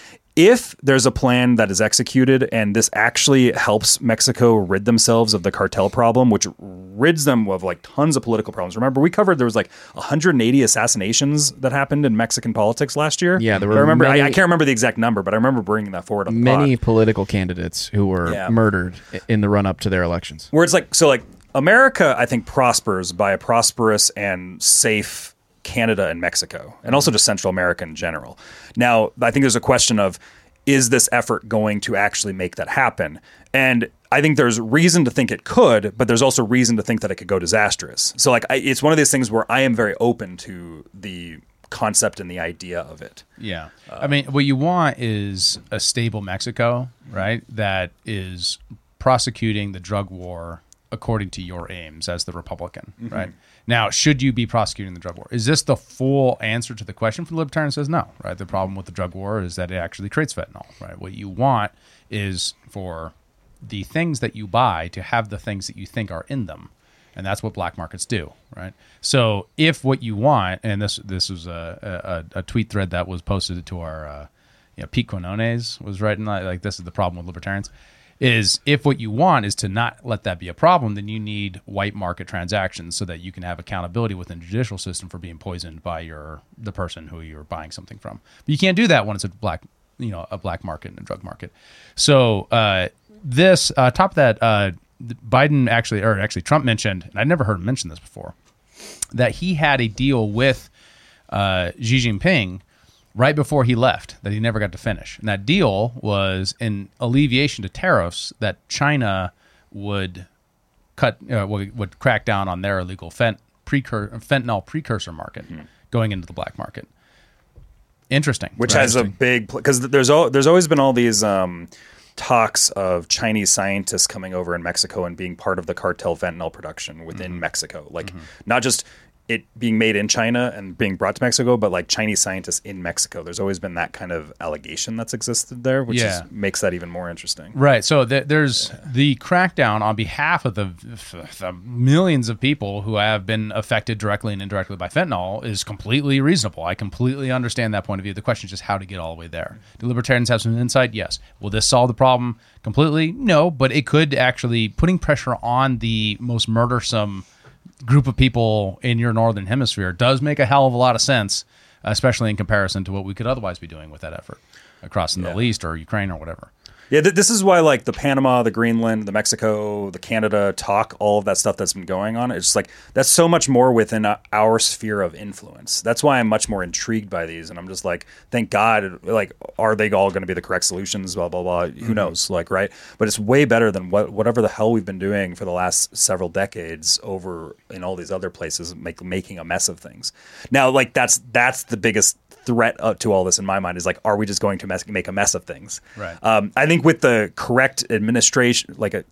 if there's a plan that is executed and this actually helps Mexico rid themselves of the cartel problem, which rids them of tons of political problems. Remember, we covered there was 180 assassinations that happened in Mexican politics last year. Yeah, there were I can't remember the exact number, but I remember bringing that forward on the many pod. political candidates who were murdered in the run up to their elections. Where it's America, I think, prospers by a prosperous and safe Canada and Mexico, and also just Central America in general. Now, I think there's a question of, is this effort going to actually make that happen? And I think there's reason to think it could, but there's also reason to think that it could go disastrous. So it's one of these things where I am very open to the concept and the idea of it. Yeah. I mean, what you want is a stable Mexico, right? That is prosecuting the drug war according to your aims as the Republican, right? Now, should you be prosecuting the drug war? Is this the full answer to the question for the libertarian? Says no, right? The problem with the drug war is that it actually creates fentanyl, right? What you want is for the things that you buy to have the things that you think are in them. And that's what black markets do, right? So if what you want, and this was a tweet thread that was posted to our, Pete Quinones was writing this is the problem with libertarians, is if what you want is to not let that be a problem, then you need white market transactions so that you can have accountability within the judicial system for being poisoned by the person who you're buying something from. But you can't do that when it's a black market and a drug market. So this top of that, Biden actually Trump mentioned, and I'd never heard him mention this before, that he had a deal with Xi Jinping right before he left that he never got to finish. And that deal was an alleviation to tariffs that China would would crack down on their illegal fentanyl precursor market going into the black market. Interesting. Which has a big... Because there's always been all these talks of Chinese scientists coming over in Mexico and being part of the cartel fentanyl production within Mexico. Not just it being made in China and being brought to Mexico, but Chinese scientists in Mexico. There's always been that kind of allegation that's existed there, which makes that even more interesting. Right. So there's the crackdown on behalf of the millions of people who have been affected directly and indirectly by fentanyl is completely reasonable. I completely understand that point of view. The question is just how to get all the way there. Do libertarians have some insight? Yes. Will this solve the problem completely? No, but it could actually, putting pressure on the most murdersome group of people in your northern hemisphere does make a hell of a lot of sense, especially in comparison to what we could otherwise be doing with that effort across the Middle East or Ukraine or whatever. Yeah, this is why like the Panama, the Greenland, the Mexico, the Canada talk, all of that stuff that's been going on. It's just like that's so much more within our sphere of influence. That's why I'm much more intrigued by these, and I'm just like, thank God. Like, are they all going to be the correct solutions? Blah blah blah. Who knows? Like, right? But it's way better than whatever the hell we've been doing for the last several decades over in all these other places, making a mess of things. Now, like that's the biggest threat to all this in my mind is like, are we just going to make a mess of things? Right. I think with the correct administration,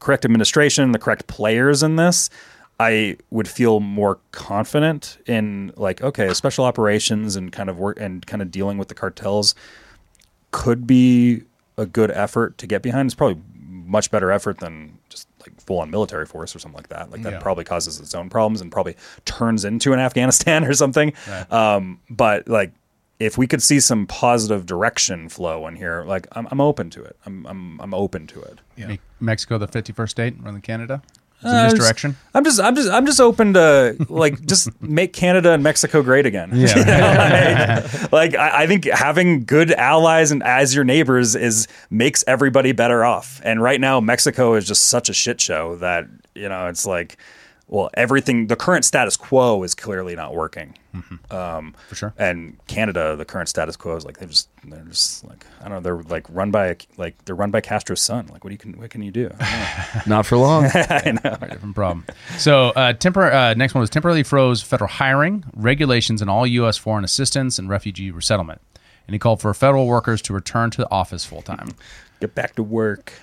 the correct players in this, I would feel more confident in like, okay, special operations and kind of work and kind of dealing with the cartels could be a good effort to get behind. It's probably much better effort than just like full on military force or something like that. Like that probably causes its own problems and probably turns into an Afghanistan or something. Right. But like, if we could see some positive direction flow in here, like I'm open to it. I'm open to it. Yeah. Make Mexico the 51st state rather than Canada? In this direction? I'm just open to like just make Canada and Mexico great again. Yeah. You know, like I think having good allies and as your neighbors makes everybody better off. And right now Mexico is just such a shit show that, you know, it's like, well, the current status quo is clearly not working. For sure. And Canada, the current status quo is like they're just like, I don't know, they're like run by Castro's son. Like what can you do? I don't know. Not for long. I know. Different problem. So next one was temporarily froze federal hiring, regulations in all U.S. foreign assistance and refugee resettlement. And he called for federal workers to return to the office full time. Get back to work.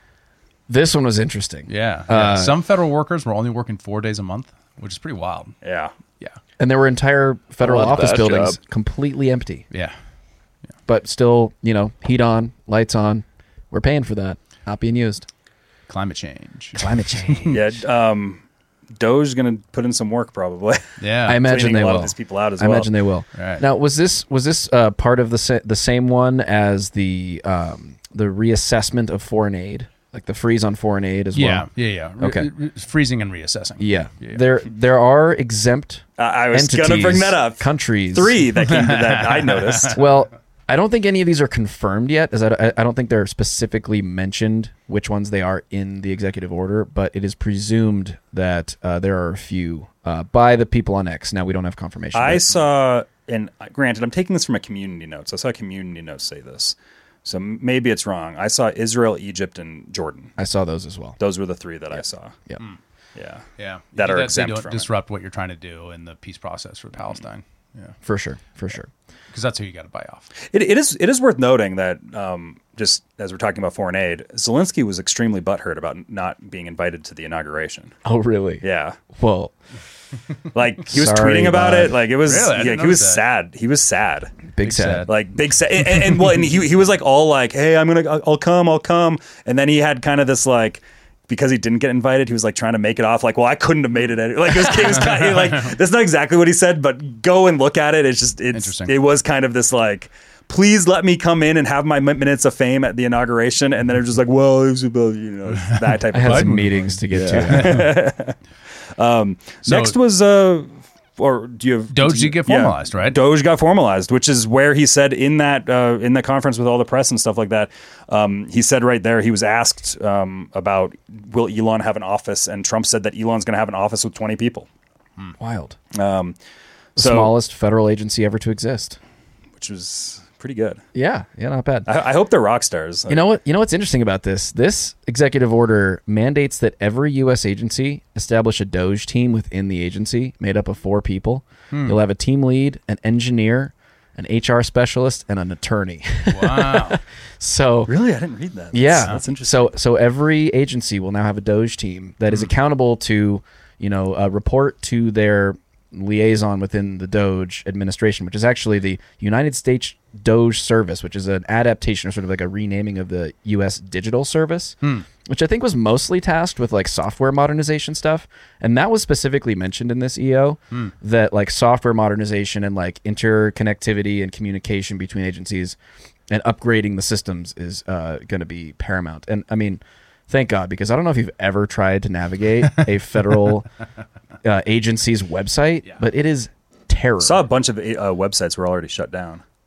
This one was interesting. Yeah. Some federal workers were only working 4 days a month, which is pretty wild. Yeah. Yeah. And there were entire federal love office that buildings job. completely empty. Yeah. But still, you know, heat on, lights on. We're paying for that. Not being used. Climate change. Climate change. Yeah. Doge going to put in some work probably. Yeah. I imagine Cleaning they a lot will. of these people out as I well. imagine they will. Right. Now, was this part of the same one as the reassessment of foreign aid, like the freeze on foreign aid as well? Yeah. Okay. Freezing and reassessing. Yeah. There are exempt I was going entities, to bring that up. countries. 3 that I noticed. Well, I don't think any of these are confirmed yet, as I don't think they're specifically mentioned which ones they are in the executive order, but it is presumed that there are a few by the people on X. Now, we don't have confirmation. I but- saw, and granted, I'm taking this from a community notes. I saw community notes say this. So maybe it's wrong. I saw Israel, Egypt, and Jordan. I saw those as well. Those were the 3 that I saw. Yeah. Yeah. Yeah. That are They exempt don't from disrupt what you're trying to do in the peace process for Palestine. Yeah. For sure. Because that's who you got to buy off. It is worth noting that just as we're talking about foreign aid, Zelensky was extremely butthurt about not being invited to the inauguration. Oh, really? Yeah. Well, Like he was Sorry, tweeting about bud. it. Like it was, Really? I didn't he was notice sad. He was sad. big sad. Like big sad. And he was like all like, hey, I'll come. And then he had kind of this like, because he didn't get invited, he was like trying to make it off like, well, I couldn't have made it. Like it was kind of like, that's not exactly what he said, but go and look at it. Interesting. It was kind of this like, please let me come in and have my minutes of fame at the inauguration. And then it was just like, well, it was about, that type I of had vibe. some meetings to get to. Next was or do you have Doge did get formalized, right? Doge got formalized, which is where he said in that conference with all the press and stuff like that. He said right there, he was asked about will Elon have an office, and Trump said that Elon's going to have an office with 20 people. Wild. So- Smallest federal agency ever to exist. Which was pretty good. Yeah, not bad. I hope they're rock stars. You know what? You know what's interesting about this? This executive order mandates that every U.S. agency establish a Doge team within the agency made up of 4 people. You'll have a team lead, an engineer, an HR specialist, and an attorney. Wow. So Really, I didn't read that. That's interesting. So every agency will now have a Doge team that is accountable to, report to their liaison within the Doge administration, which is actually the United States Doge Service, which is an adaptation or sort of like a renaming of the U.S. Digital Service, which I think was mostly tasked with like software modernization stuff. And that was specifically mentioned in this EO, that like software modernization and like interconnectivity and communication between agencies and upgrading the systems is going to be paramount. And I mean, thank God, because I don't know if you've ever tried to navigate a federal agency's website, but it is terror. Saw a bunch of websites were already shut down.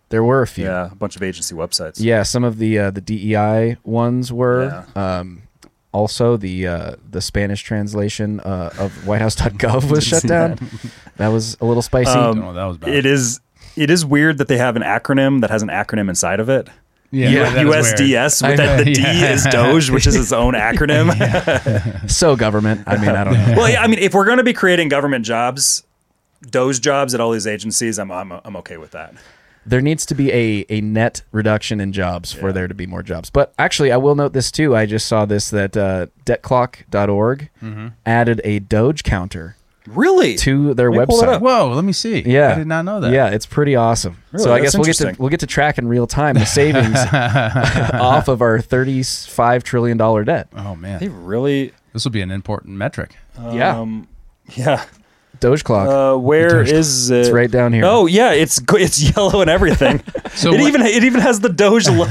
There were a few. Yeah, a bunch of agency websites. Yeah, some of the DEI ones were. Also, the Spanish translation of WhiteHouse.gov was shut down. That was a little spicy. That was bad. It is weird that they have an acronym that has an acronym inside of it. Yeah, that is USDS, weird. with the D is Doge, which is its own acronym. So government. I mean, I don't know. Well, yeah, I mean, if we're going to be creating government jobs, Doge jobs at all these agencies, I'm okay with that. There needs to be a net reduction in jobs for there to be more jobs. But actually, I will note this too. I just saw this that debtclock.org added a Doge counter Really? to their Let me pull it website. up. Whoa, let me see. Yeah, I did not know that. Yeah, it's pretty awesome. Really? So I That's guess interesting. we'll get to track in real time the savings off of our $35 trillion debt. Oh man, They really? this will be an important metric. Yeah, Yeah. Doge clock. Where is it? It's right down here. Oh yeah, it's yellow and everything. So it what- even has the Doge logo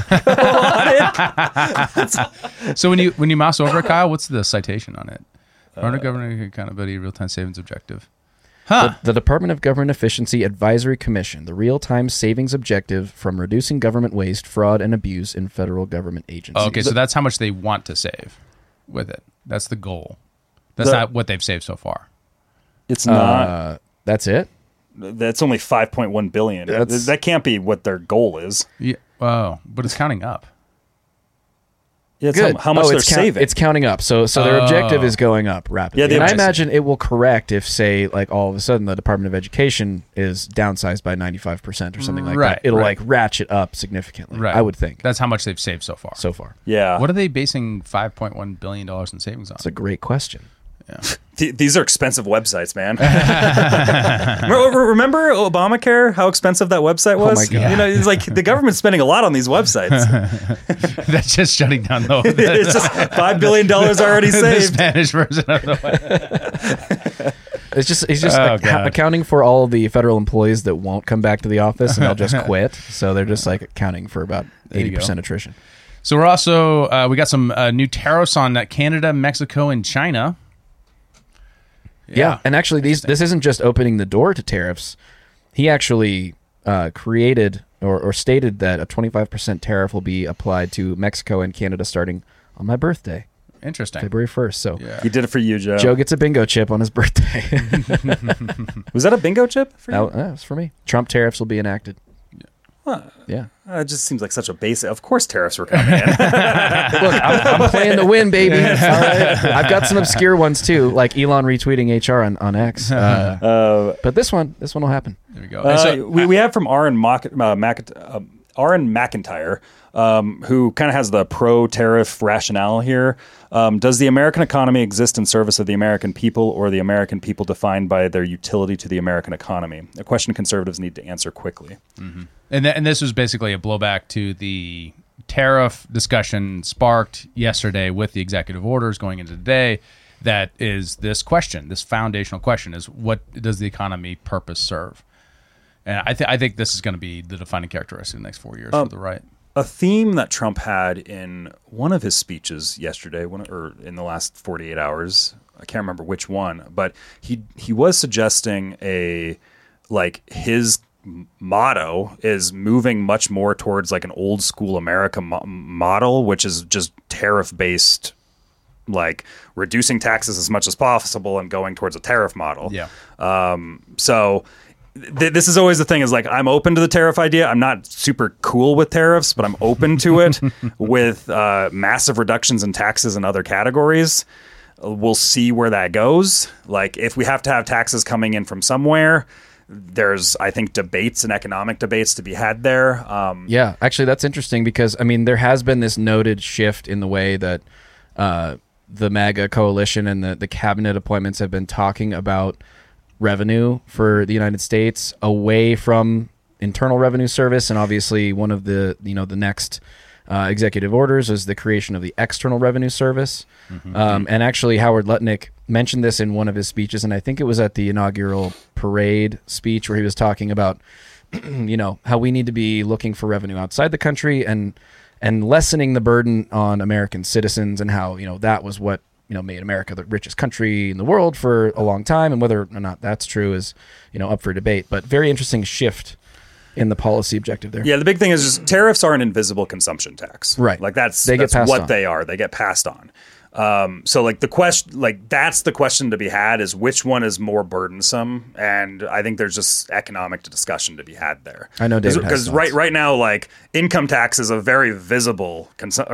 on it. So when you mouse over it, Kyle, what's the citation on it? Department of Government Accountability Real-Time Savings Objective. Huh. The Department of Government Efficiency Advisory Commission, the real-time savings objective from reducing government waste, fraud, and abuse in federal government agencies. Okay, so that's how much they want to save with it. That's the goal. That's not what they've saved so far. It's not. That's it? That's only 5.1 billion. That's- That can't be what their goal is. Yeah. Oh, but it's counting up. Yeah, it's Good. how much they're it's saving. It's counting up. So their objective is going up rapidly. Yeah, the and I objective- imagine it will correct if, say, like all of a sudden the Department of Education is downsized by 95% or something like Right, that. It'll right. like ratchet up significantly. Right. I would think. That's how much they've saved so far. so far. yeah. What are they basing $5.1 billion in savings on? That's a great question. These are expensive websites, man. Remember Obamacare? How expensive that website was? my God. You know, it's like the government's spending a lot on these websites. That's just shutting down the It's just $5 billion already the saved. Spanish version of the web. It's just Oh, God. accounting for all the federal employees that won't come back to the office and they'll just quit. So they're just like accounting for about you go. 80% attrition. So we're also we got some new tariffs on Canada, Mexico, and China. Yeah, and actually, this isn't just opening the door to tariffs. He actually created or stated that a 25% tariff will be applied to Mexico and Canada starting on my birthday, Interesting. February 1st. So He did it for you, Joe. Joe gets a bingo chip on his birthday. Was that a bingo chip for you? That was for me. Trump tariffs will be enacted. Yeah. It just seems like such a basic. Of course, tariffs were coming in. Look, I'm playing to win, baby. All right. I've got some obscure ones too, like Elon retweeting HR on X. But this one will happen. There we go. And so, we have from Aaron McIntyre, who kind of has the pro-tariff rationale here. Does the American economy exist in service of the American people, or the American people defined by their utility to the American economy? A question conservatives need to answer quickly. and this was basically a blowback to the tariff discussion sparked yesterday with the executive orders going into today. That is this question, this foundational question: is what does the economy purpose serve? And I think this is going to be the defining characteristic in the next 4 years for the right. A theme that Trump had in one of his speeches yesterday, or in the last 48 hours, I can't remember which one, but he was suggesting his motto is moving much more towards like an old school America model, which is just tariff based, like reducing taxes as much as possible and going towards a tariff model. Yeah. So this is always the thing, is like, I'm open to the tariff idea. I'm not super cool with tariffs, but I'm open to it with massive reductions in taxes in other categories. We'll see where that goes. Like, if we have to have taxes coming in from somewhere, there's, I think, debates and economic debates to be had there. Yeah, actually, that's interesting because, I mean, there has been this noted shift in the way that the MAGA coalition and the cabinet appointments have been talking about revenue for the United States away from Internal Revenue Service. And obviously, one of the next executive orders is the creation of the External Revenue Service. And actually, Howard Lutnick mentioned this in one of his speeches, and I think it was at the inaugural parade speech where he was talking about, how we need to be looking for revenue outside the country and lessening the burden on American citizens, and how, that was what, made America the richest country in the world for a long time, and whether or not that's true is, up for debate. But very interesting shift in the policy objective there. Yeah, the big thing is just tariffs are an invisible consumption tax. Right. Like that's They get passed what on. they are. They get passed on. So like the question, like that's the question to be had is which one is more burdensome, and I think there's just economic discussion to be had there. I know David has because thoughts. right now like income tax is a very visible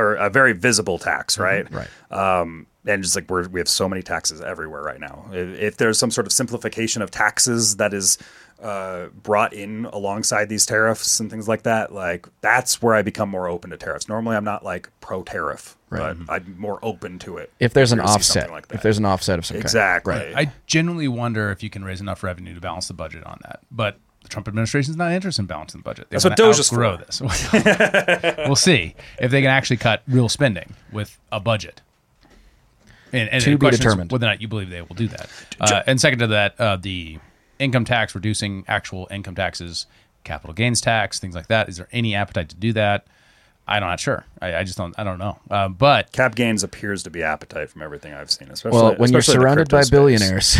tax, right? Right. And just like we have so many taxes everywhere right now. If there's some sort of simplification of taxes that is brought in alongside these tariffs and things like that, like that's where I become more open to tariffs. Normally, I'm not like pro-tariff, but I'm more open to it. If there's an to see offset, something like that. if there's an offset of some Exactly. kind. I genuinely wonder if you can raise enough revenue to balance the budget on that. But the Trump administration is not interested in balancing the budget. They That's want what to DOGE is outgrow for. this. We'll see if they can actually cut real spending with a budget. And To the be question is determined. whether or not you believe they will do that. And second to that, the income tax, reducing actual income taxes, capital gains tax, things like that. Is there any appetite to do that? I'm not sure. I just don't. I don't know. But Cap gains appears to be appetite from everything I've seen, especially Well, when you're especially the surrounded crypto by space. billionaires,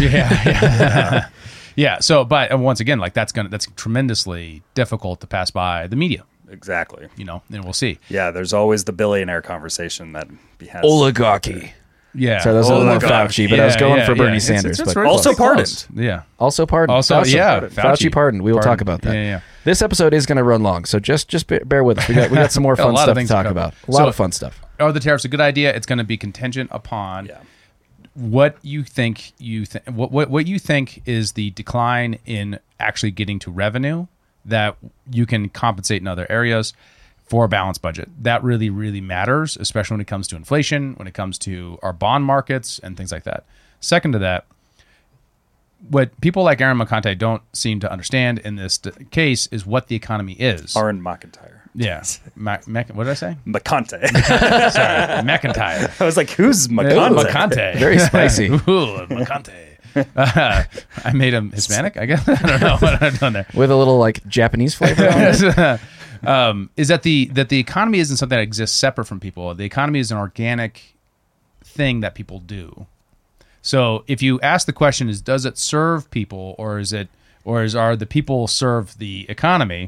yeah. So, but once again, like that's tremendously difficult to pass by the media. Exactly. And we'll see. Yeah, there's always the billionaire conversation that has oligarchy. Yeah. So that's a little more Oligarchy. Fauci, but I was going for Bernie It's Sanders. but very Also close. pardoned. Yeah. also pardoned. Also, yeah, Fauci pardoned. We will talk about that. Yeah. This episode is going to run long, so just bear with us. We got some more fun lot of stuff to things to talk cover. about. A lot of fun stuff. Are the tariffs a good idea? It's going to be contingent upon what you think what you think is the decline in actually getting to revenue that you can compensate in other areas for a balanced budget. That really, really matters, especially when it comes to inflation, when it comes to our bond markets and things like that. Second to that, what people like Aaron McConaughey don't seem to understand in this case is what the economy is. Aaron McIntyre. Yeah. What did I say? McConaughey. Sorry, McIntyre. I was like, who's McConaughey? McConaughey. Very spicy. Ooh, McConaughey. I made him Hispanic, I guess. I don't know what I've done there. With a little like Japanese flavor on it. Is that the economy isn't something that exists separate from people. The economy is an organic thing that people do. So if you ask the question is does it serve people or are the people serve the economy,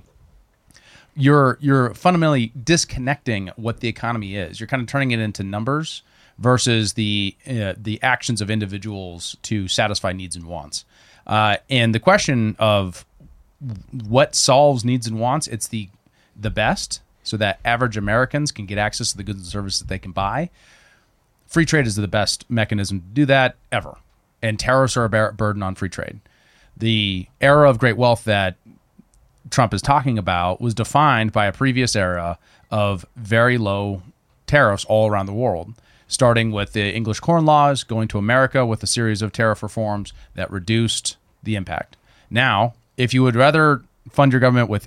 you're fundamentally disconnecting what the economy is. You're kind of turning it into numbers versus the actions of individuals to satisfy needs and wants. And the question of what solves needs and wants, it's the best so that average Americans can get access to the goods and services that they can buy. Free trade is the best mechanism to do that ever. And tariffs are a burden on free trade. The era of great wealth that Trump is talking about was defined by a previous era of very low tariffs all around the world, starting with the English Corn Laws, going to America with a series of tariff reforms that reduced the impact. Now, if you would rather fund your government with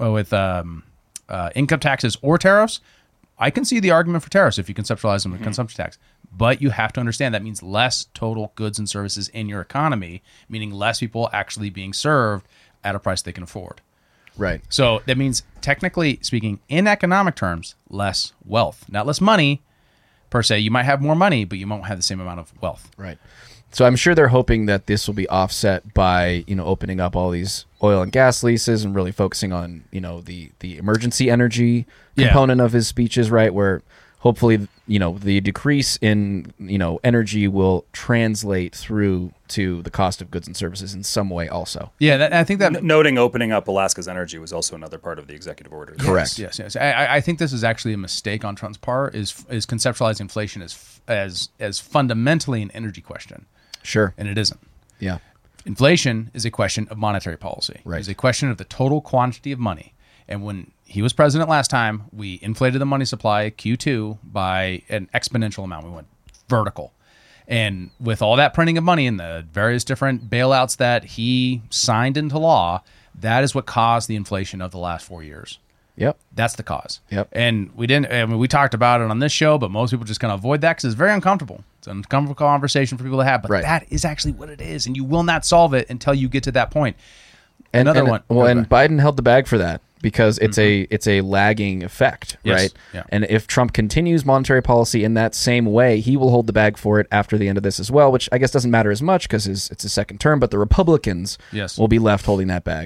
income taxes or tariffs, I can see the argument for tariffs if you conceptualize them with consumption tax. But you have to understand that means less total goods and services in your economy, meaning less people actually being served at a price they can afford. Right. So that means, technically speaking, in economic terms, less wealth. Not less money, per se. You might have more money, but you won't have the same amount of wealth. Right. So I'm sure they're hoping that this will be offset by, opening up all these oil and gas leases and really focusing on, the emergency energy component of his speeches, right? Where hopefully, the decrease in, energy will translate through to the cost of goods and services in some way also. Yeah, I think that... Noting opening up Alaska's energy was also another part of the executive order. Correct. Yes. I think this is actually a mistake on Trump's part, is conceptualizing inflation as fundamentally an energy question. Sure. And it isn't. Yeah. Inflation is a question of monetary policy. Right. It's a question of the total quantity of money. And when he was president last time, we inflated the money supply, Q2, by an exponential amount. We went vertical. And with all that printing of money and the various different bailouts that he signed into law, that is what caused the inflation of the last 4 years. Yep. That's the cause. Yep. And we talked about it on this show, but most people just kind of avoid that because it's very uncomfortable. It's an uncomfortable conversation for people to have, but that is actually what it is, and you will not solve it until you get to that point. And Biden held the bag for that because it's a lagging effect, right? Yeah. And if Trump continues monetary policy in that same way, he will hold the bag for it after the end of this as well, which I guess doesn't matter as much because it's a second term, but the Republicans will be left holding that bag. Yes.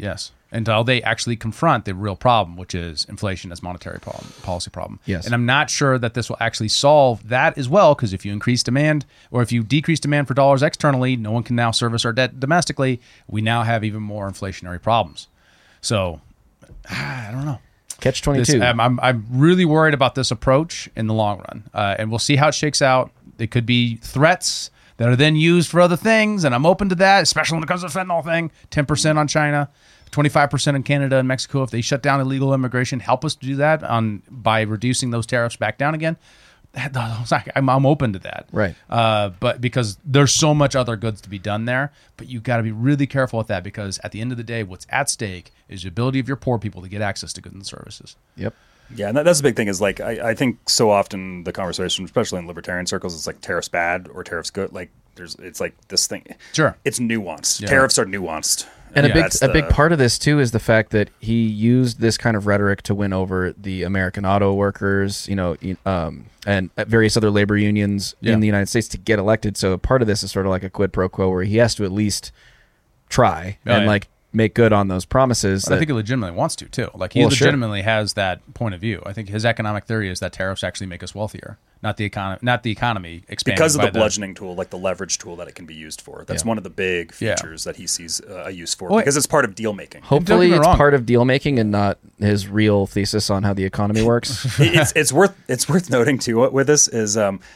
until they actually confront the real problem, which is inflation as monetary policy problem. Yes. And I'm not sure that this will actually solve that as well, because if you increase demand or if you decrease demand for dollars externally, no one can now service our debt domestically. We now have even more inflationary problems. So I don't know. Catch 22. I'm really worried about this approach in the long run, and we'll see how it shakes out. It could be threats that are then used for other things, and I'm open to that, especially when it comes to the fentanyl thing. 10% on China, 25% in Canada and Mexico. If they shut down illegal immigration, help us to do that by reducing those tariffs back down again. I'm open to that. Right. But because there's so much other goods to be done there, but you got to be really careful with that, because at the end of the day, what's at stake is the ability of your poor people to get access to goods and services. Yep. Yeah, and that's the big thing is like I think so often the conversation, especially in libertarian circles, is like tariffs bad or tariffs good. Like it's like this thing. Sure. It's nuanced. Yeah. Tariffs are nuanced. And a big part of this too is the fact that he used this kind of rhetoric to win over the American auto workers, and various other labor unions in the United States to get elected. So part of this is sort of like a quid pro quo where he has to at least try like make good on those promises. But I think he legitimately wants to too. Like he legitimately has that point of view. I think his economic theory is that tariffs actually make us wealthier, not the economy expanding. Because of the bludgeoning tool, like the leverage tool that it can be used for. That's one of the big features that he sees a use for, because it's part of deal making. Hopefully it's part of deal making and not his real thesis on how the economy works. It's worth noting too with this is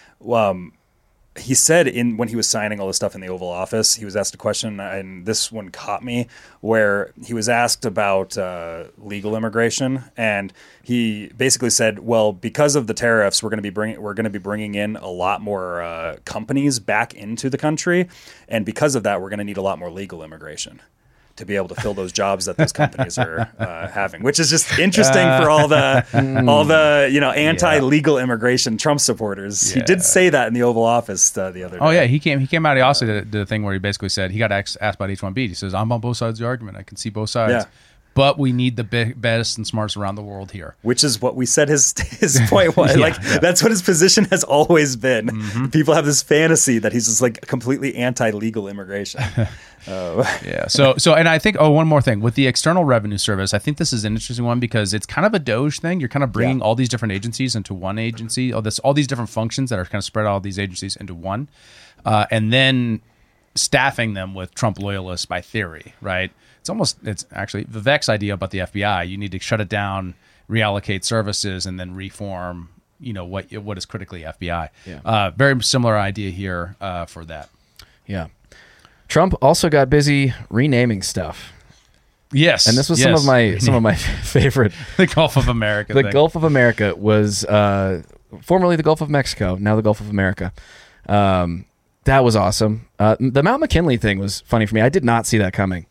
he said when he was signing all this stuff in the Oval Office, he was asked a question, and this one caught me, where he was asked about legal immigration, and he basically said, "Well, because of the tariffs, we're going to be bringing in a lot more companies back into the country, and because of that, we're going to need a lot more legal immigration to be able to fill those jobs that those companies are having," which is just interesting for all the anti-legal immigration Trump supporters. He did say that in the Oval Office the other day. Oh yeah, he came out. He also did a thing where he basically said he got asked about H-1B. He says, "I'm on both sides of the argument. I can see both sides." But we need the best and smartest around the world here. Which is what we said his point was. That's what his position has always been. Mm-hmm. People have this fantasy that he's just like completely anti-legal immigration. Yeah. So, and I think, one more thing. With the External Revenue Service, I think this is an interesting one because it's kind of a Doge thing. You're kind of bringing all these different agencies into one agency, all these different functions that are kind of spread out, all these agencies into one, and then staffing them with Trump loyalists by theory, right? It's actually Vivek's idea about the FBI. You need to shut it down, reallocate services, and then reform, what is critically FBI. Yeah. Very similar idea here for that. Yeah. Trump also got busy renaming stuff. Yes. And this was some of my favorite. The Gulf of America. The Gulf of America was formerly the Gulf of Mexico, now the Gulf of America. That was awesome. The Mount McKinley thing was funny for me. I did not see that coming.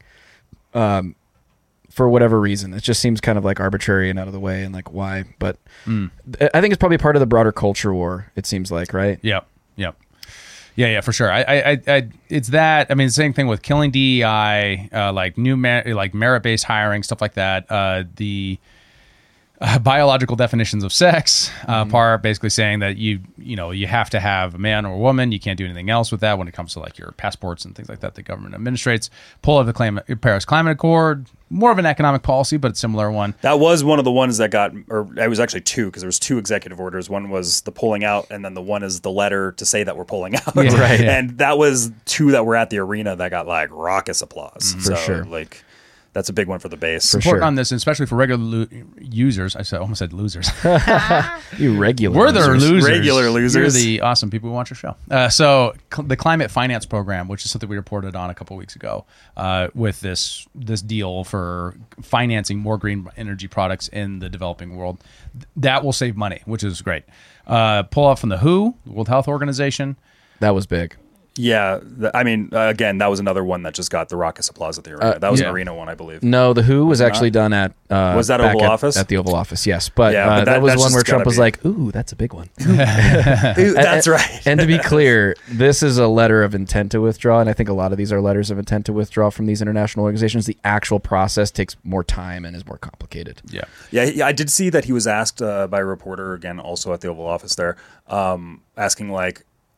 For whatever reason, it just seems kind of like arbitrary and out of the way, and like why. But I think it's probably part of the broader culture war. It seems like, right? Yep. Yeah, for sure. It's that. I mean, same thing with killing DEI, like merit-based hiring, stuff like that. The biological definitions of sex part, basically saying that you have to have a man or a woman. You can't do anything else with that when it comes to like your passports and things like that. The government administrates. Pull of the Paris Climate Accord. More of an economic policy, but a similar one. That was one of the ones that it was actually two, because there was two executive orders. One was the pulling out, and then the one is the letter to say that we're pulling out. Yeah, right. And that was two that were at the arena that got like raucous applause. For sure. Like, that's a big one for the base. Important on this, especially for regular users. I almost said losers. You regular We're the losers. Regular losers. You're the awesome people who watch your show. So the Climate Finance Program, which is something we reported on a couple weeks ago, with this deal for financing more green energy products in the developing world, that will save money, which is great. Pull off from the WHO, the World Health Organization. That was big. Yeah, again, that was another one that just got the raucous applause at the arena. That was an arena one, I believe. No, the WHO was actually done at was that Oval Office? At the Oval Office, yes. But that was one where Trump was like, "Ooh, that's a big one." Ooh, that's right. And to be clear, this is a letter of intent to withdraw, and I think a lot of these are letters of intent to withdraw from these international organizations. The actual process takes more time and is more complicated. Yeah. I did see that he was asked by a reporter, again, also at the Oval Office there, asking like,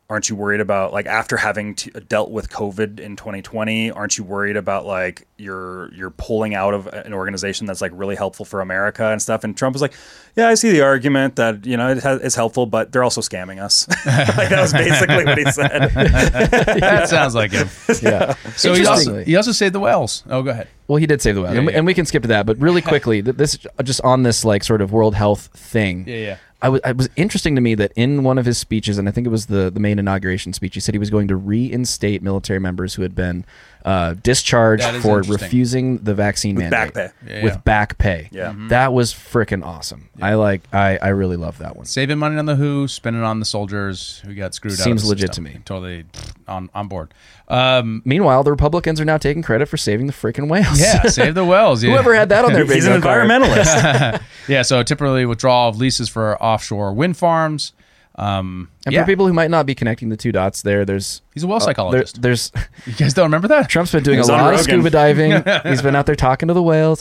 Aren't you worried about, like, after having dealt with COVID in 2020, aren't you worried about, like, you're pulling out of an organization that's, like, really helpful for America and stuff? And Trump was like, yeah, I see the argument that, you know, it's helpful, but they're also scamming us. Like, that was basically what he said. That sounds like him. Yeah. So he also saved the whales. Oh, go ahead. Well, he did save the whales, and we can skip to that. But really quickly, this just on this like sort of World Health thing. Yeah. It was interesting to me that in one of his speeches, and I think it was the main inauguration speech, he said he was going to reinstate military members who had been discharged for refusing the vaccine mandate. Back pay. With back pay. Yeah. That was freaking awesome. Yeah. I really love that one. Saving money on the WHO, spending on the soldiers who got screwed out. Seems legit to me. Totally on board. Meanwhile, the Republicans are now taking credit for saving the freaking whales. Yeah, save the whales. Yeah. Whoever had that on their He's an environmentalist. Yeah, so typically withdrawal of leases for offshore wind farms. And for people who might not be connecting the two dots there, he's a whale psychologist. There's you guys don't remember that? Trump's been doing a lot of scuba diving. He's been out there talking to the whales.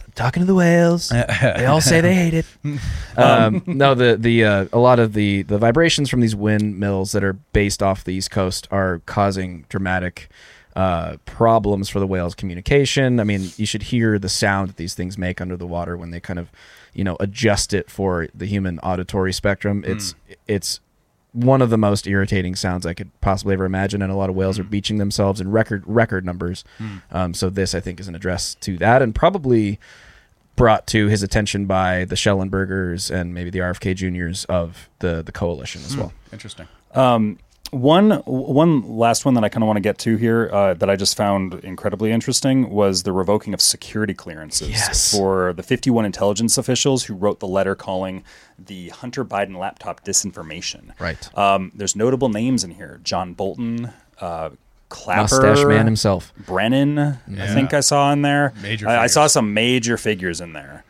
They all say they hate it. No, a lot of the vibrations from these windmills that are based off the East Coast are causing dramatic problems for the whales' communication. I mean, you should hear the sound that these things make under the water when they kind of, adjust it for the human auditory spectrum. It's one of the most irritating sounds I could possibly ever imagine, and a lot of whales are beaching themselves in record numbers. So this, I think, is an address to that, and probably brought to his attention by the Schellenbergers and maybe the RFK Juniors of the coalition as well. Interesting. One last one that I kind of want to get to here that I just found incredibly interesting was the revoking of security clearances for the 51 intelligence officials who wrote the letter calling the Hunter Biden laptop disinformation. Right. There's notable names in here. John Bolton, Clapper. Mustache man himself. Brennan, I think I saw in there. I saw some major figures in there.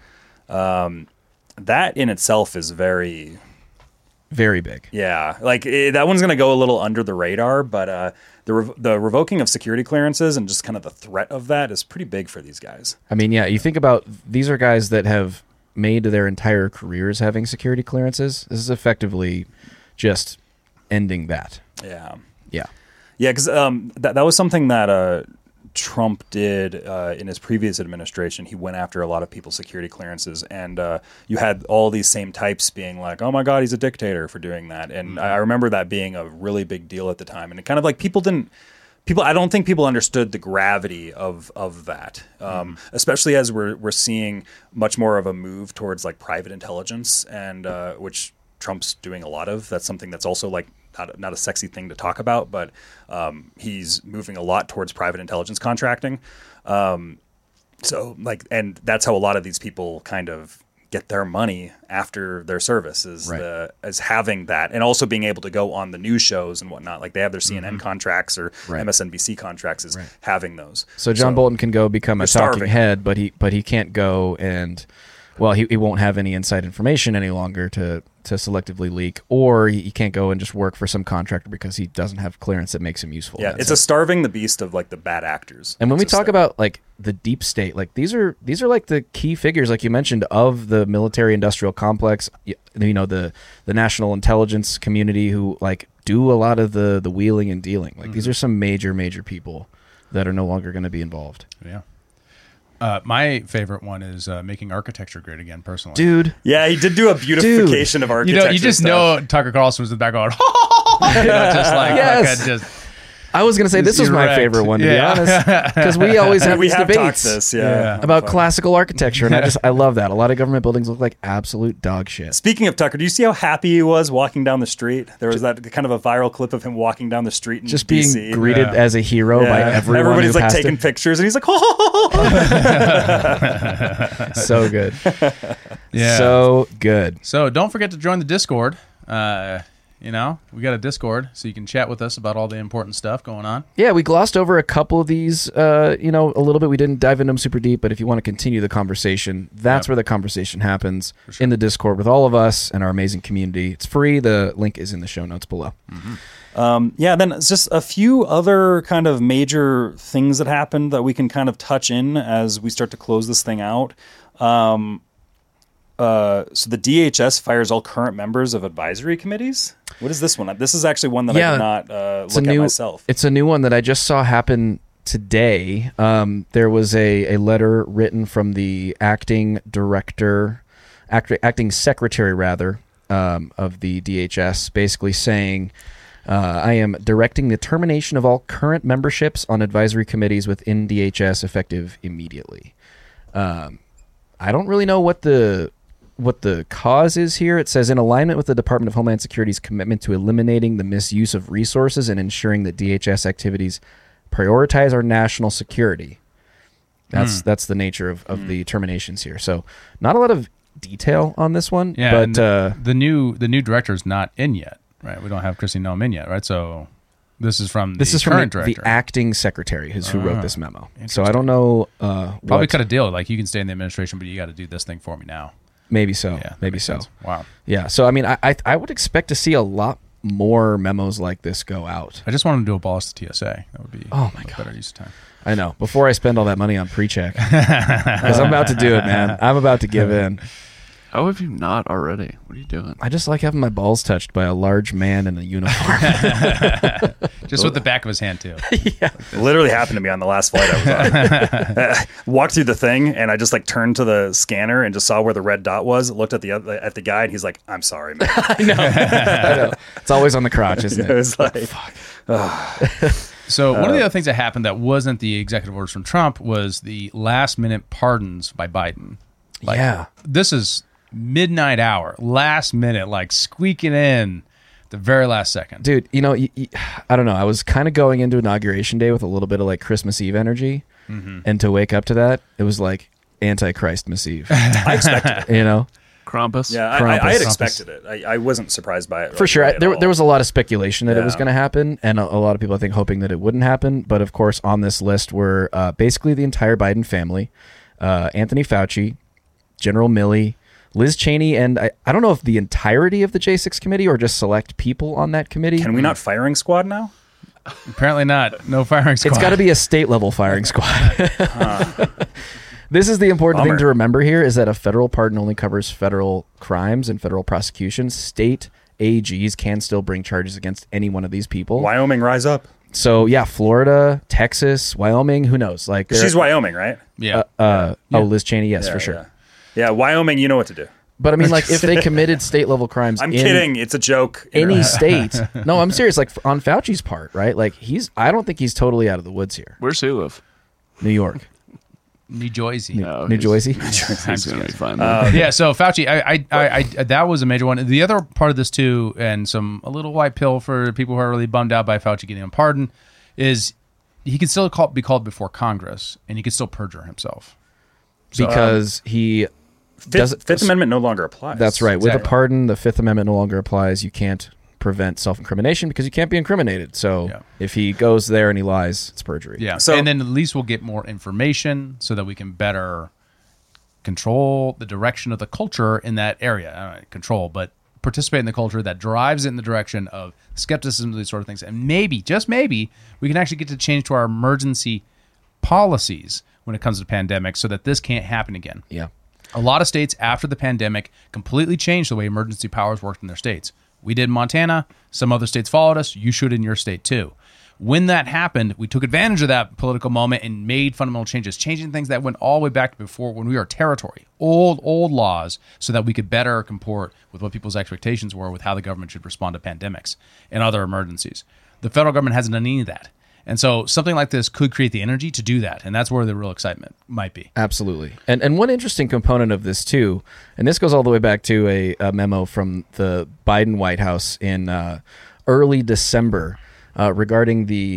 That in itself is very... very big. Yeah, that one's going to go a little under the radar, but the revoking of security clearances and just kind of the threat of that is pretty big for these guys. I mean, yeah, you think about these are guys that have made their entire careers having security clearances. This is effectively just ending that. Yeah. Yeah. Yeah, because that was something that Trump did in his previous administration. He went after a lot of people's security clearances, and you had all these same types being like, oh my God, he's a dictator for doing that. And I remember that being a really big deal at the time. And it kind of like I don't think people understood the gravity of that, especially as we're seeing much more of a move towards like private intelligence, and which Trump's doing a lot of. That's something that's also like not a sexy thing to talk about, but he's moving a lot towards private intelligence contracting. So like, and that's how a lot of these people kind of get their money after their service is having that, and also being able to go on the news shows and whatnot. Like they have their CNN contracts or MSNBC contracts is having those. So John Bolton can go become a talking head, but he can't go and, well, he won't have any inside information any longer to selectively leak, or he can't go and just work for some contractor because he doesn't have clearance that makes him useful. Yeah, it's a starving the beast of like the bad actors. And when we talk about like the deep state, like these are like the key figures, like you mentioned, of the military industrial complex, the national intelligence community who like do a lot of the wheeling and dealing. Like these are some major people that are no longer going to be involved. Yeah. My favorite one is making architecture great again, personally. Dude. Yeah, he did do a beautification of architecture. You just know Tucker Carlson was in the back going, just like, yes. I was going to say this was my favorite one, to be honest, because we always have these debates about classical architecture, and I love that. A lot of government buildings look like absolute dog shit. Speaking of Tucker, do you see how happy he was walking down the street? There was that kind of a viral clip of him walking down the street in just DC. Being greeted as a hero by everyone. Everybody's like taking pictures, and he's like, so good. Yeah. So good. So don't forget to join the Discord. We got a Discord, so you can chat with us about all the important stuff going on. Yeah, we glossed over a couple of these, a little bit. We didn't dive into them super deep, but if you want to continue the conversation, that's where the conversation happens, in the Discord with all of us and our amazing community. It's free. The link is in the show notes below. Then it's just a few other kind of major things that happened that we can kind of touch in as we start to close this thing out. So the DHS fires all current members of advisory committees? What is this one? This is actually one that I did not look at myself. It's a new one that I just saw happen today. There was a letter written from the acting secretary rather, of the DHS, basically saying, I am directing the termination of all current memberships on advisory committees within DHS effective immediately. I don't really know what the cause is here. It says, in alignment with the Department of Homeland Security's commitment to eliminating the misuse of resources and ensuring that DHS activities prioritize our national security. That's the nature of the terminations here. So not a lot of detail on this one. Yeah, but the new director is not in yet, right? We don't have Kristi Noem in yet, right? So this is from the current director. The acting secretary who wrote this memo. So I don't know. Probably cut a deal like, you can stay in the administration, but you got to do this thing for me now. Maybe so. Yeah, maybe so. Sense. Wow. Yeah. So I mean, I would expect to see a lot more memos like this go out. I just want him to abolish the TSA. That would be better use of time. I know. Before I spend all that money on pre-check, because I'm about to do it, man. I'm about to give in. How have you not already? What are you doing? I just like having my balls touched by a large man in a uniform. Just with the back of his hand, too. Yeah. It literally happened to me on the last flight I was on. Walked through the thing, and I just turned to the scanner and just saw where the red dot was. Looked at the guy, and he's like, "I'm sorry, man." I know. It's always on the crotch, isn't it? It was like, So one of the other things that happened that wasn't the executive orders from Trump was the last-minute pardons by Biden. Yeah. This is midnight hour, last minute, squeaking in the very last second. Dude, I don't know. I was kind of going into Inauguration Day with a little bit of Christmas Eve energy. Mm-hmm. And to wake up to that, it was like Antichristmas Eve. I expected it. Krampus? Yeah, I had expected it. I wasn't surprised by it. For sure. Right There was a lot of speculation that it was Yeah. going to happen, and a lot of people, I think, hoping that it wouldn't happen. But, of course, on this list were basically the entire Biden family, Anthony Fauci, General Milley, Liz Cheney, and I don't know if the entirety of the J6 committee or just select people on that committee. Can we not firing squad now? Apparently not. No firing squad. It's got to be a state-level firing squad. This is the important thing to remember here, is that a federal pardon only covers federal crimes and federal prosecutions. State AGs can still bring charges against any one of these people. Wyoming, rise up. So, yeah, Florida, Texas, Wyoming, who knows? She's Wyoming, right? Yeah. Oh, Liz Cheney, yes, for sure. Yeah, Wyoming, you know what to do. But I mean, if they committed state-level crimes, I'm kidding. It's a joke. Any state. No, I'm serious. On Fauci's part, right? I don't think he's totally out of the woods here. Where's he live? New York. New Jersey. New Jersey. He's going to be fine. Yeah, so Fauci, I that was a major one. The other part of this too, and a little white pill for people who are really bummed out by Fauci getting a pardon, is he can still be called before Congress, and he can still perjure himself. Because he... Fifth Amendment no longer applies. That's right. Exactly. With a pardon, the Fifth Amendment no longer applies. You can't prevent self-incrimination because you can't be incriminated. So if he goes there and he lies, it's perjury. Yeah. So, and then at least we'll get more information so that we can better control the direction of the culture in that area. I don't know, control, but participate in the culture that drives it in the direction of skepticism, these sort of things. And maybe, just maybe, we can actually get to change to our emergency policies when it comes to pandemics so that this can't happen again. Yeah. A lot of states after the pandemic completely changed the way emergency powers worked in their states. We did in Montana. Some other states followed us. You should in your state too. When that happened, we took advantage of that political moment and made fundamental changes, changing things that went all the way back to before when we were a territory, old laws, so that we could better comport with what people's expectations were with how the government should respond to pandemics and other emergencies. The federal government hasn't done any of that. And so something like this could create the energy to do that. And that's where the real excitement might be. Absolutely. And one interesting component of this, too, and this goes all the way back to a memo from the Biden White House in early December regarding the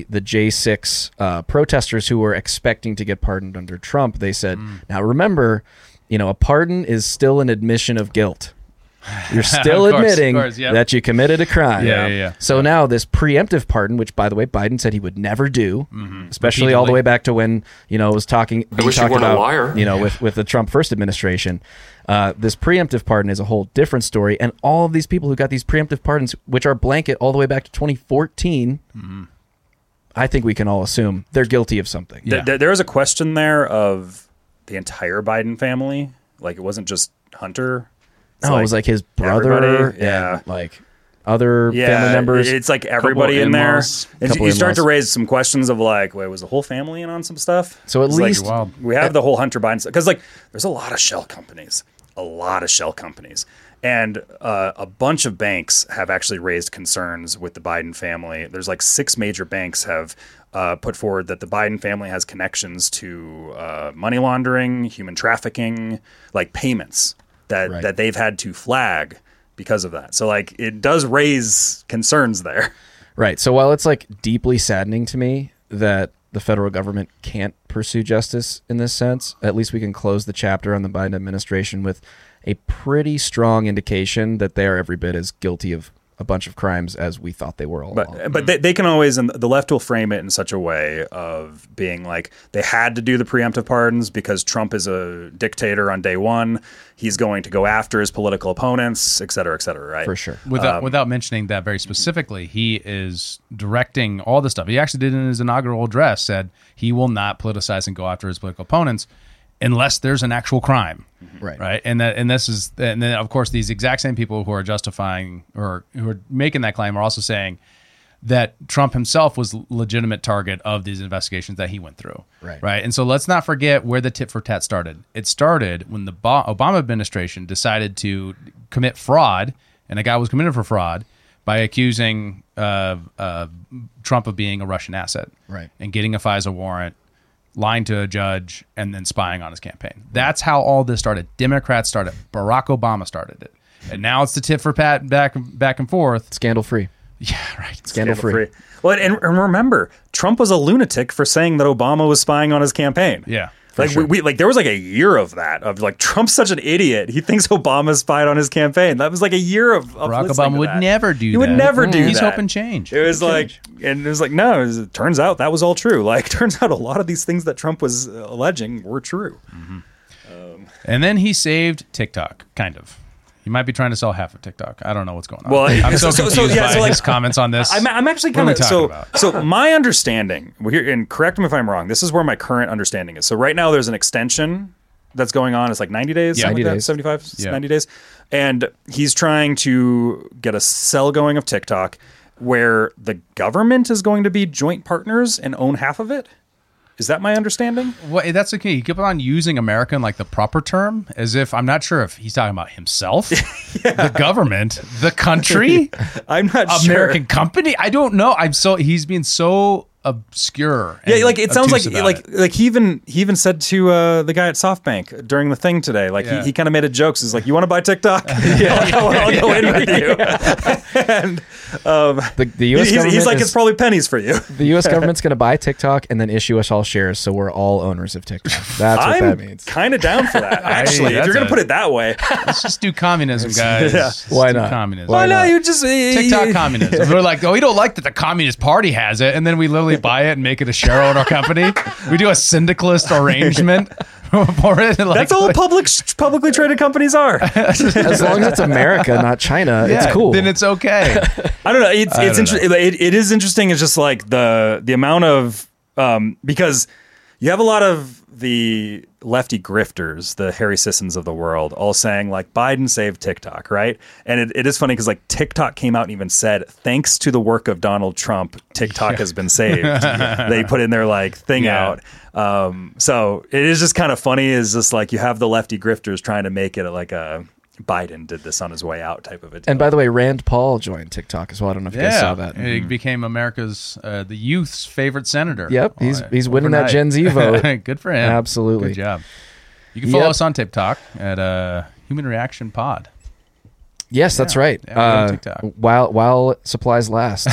J6 protesters who were expecting to get pardoned under Trump. They said, now remember, a pardon is still an admission of guilt. You're still admitting that you committed a crime. Yeah. So now this preemptive pardon, which, by the way, Biden said he would never do, especially all the way back to when, it was being talked about, with the Trump first administration. This preemptive pardon is a whole different story. And all of these people who got these preemptive pardons, which are blanket all the way back to 2014, I think we can all assume they're guilty of something. Yeah. There is a question there of the entire Biden family. Like, it wasn't just Hunter. It was like his brother, everybody. Yeah. and like other family members. It's like everybody Couple in there. in-laws. And Couple you start to in-laws. raise some questions of like, wait, was the whole family in on some stuff? So at It's like, least Wild. we have the whole Hunter Biden stuff because like there's a lot of shell companies, and a bunch of banks have actually raised concerns with the Biden family. There's like 6 major banks have put forward that the Biden family has connections to money laundering, human trafficking, like payments that they've had to flag because of that. So like it does raise concerns there. Right. So while it's like deeply saddening to me that the federal government can't pursue justice in this sense, at least we can close the chapter on the Biden administration with a pretty strong indication that they are every bit as guilty of a bunch of crimes as we thought they were all along. But they can always, and the left will frame it in such a way of being like they had to do the preemptive pardons because Trump is a dictator on day one. He's going to go after his political opponents, et cetera, right? For sure. Without mentioning that very specifically, he is directing all the stuff. He actually did in his inaugural address, said he will not politicize and go after his political opponents unless there's an actual crime. Right. And then of course these exact same people who are justifying or who are making that claim are also saying that Trump himself was legitimate target of these investigations that he went through. Right. And so let's not forget where the tit for tat started. It started when the Obama administration decided to commit fraud, and a guy was committed for fraud by accusing Trump of being a Russian asset. Right. And getting a FISA warrant, lying to a judge, and then spying on his campaign. That's how all this started. Democrats started. Barack Obama started it. And now it's the tit for tat back and forth. Scandal free. Yeah, right. Scandal free. Well, and remember, Trump was a lunatic for saying that Obama was spying on his campaign. Yeah. Like we like there was like a year of that of like Trump's such an idiot. He thinks Obama spied on his campaign. That was like a year of Barack listening Obama to would that. never do that. He would never do that. He's hoping change. It was like, and it was like, no. It turns out that was all true. Like, turns out a lot of these things that Trump was alleging were true. And then he saved TikTok, kind of. He might be trying to sell half of TikTok. I don't know what's going on. Well, I'm so confused by like, his comments on this. I'm actually What are kind we of talking about? so my understanding here, and correct me if I'm wrong. This is where my current understanding is. So right now there's an extension that's going on. It's like 90 days, Yeah. 90 90 days, days. 75, Yeah. 90 days, and he's trying to get a sell going of TikTok, where the government is going to be joint partners and own half of it. Is that my understanding? Well, that's okay. He kept on using America in like the proper term, as if I'm not sure if he's talking about himself, the government, the country, I'm not American company. I don't know. He's being so obscure. Yeah, and like it sounds like obtuse about it. like he even said to the guy at SoftBank during the thing today, like Yeah. he kind of made a joke. He's like, "You want to buy TikTok? I'll go in with you." And The U.S. government he's like, is- "It's probably pennies for you." the U.S. government's going to buy TikTok and then issue us all shares, so we're all owners of TikTok. That's what that I'm means. kind of down for that. Actually, if that's you're gonna a- put it that way, Let's just do communism, guys. Yeah. Let's Why do not? Communism. Why well, no, not? you just TikTok communism. We're like, oh, we don't like that the Communist Party has it, and then we literally buy it and make it a shareholder company. We do a syndicalist arrangement for it. Like, That's all publicly traded companies are. As long as it's America, not China, it's cool. Then it's okay. I don't know. It's don't interesting. It is interesting. It's just like the amount of because you have a lot of the lefty grifters, the Harry Sissons of the world, all saying like Biden saved TikTok, right? And it is funny because like TikTok came out and even said, thanks to the work of Donald Trump, TikTok has been saved. They put in their like thing Yeah. out. So it is just kind of funny. Is just like you have the lefty grifters trying to make it like a Biden did this on his way out type of a deal. And by the way, Rand Paul joined TikTok as well. I don't know if you guys saw that. He became America's the youth's favorite senator. Yep, he's winning that overnight. Gen Z vote. Good for him. Absolutely. Good job. You can follow Yep. us on TikTok at Human Reaction Pod. Yes, that's right. Yeah, we're on TikTok. While supplies last.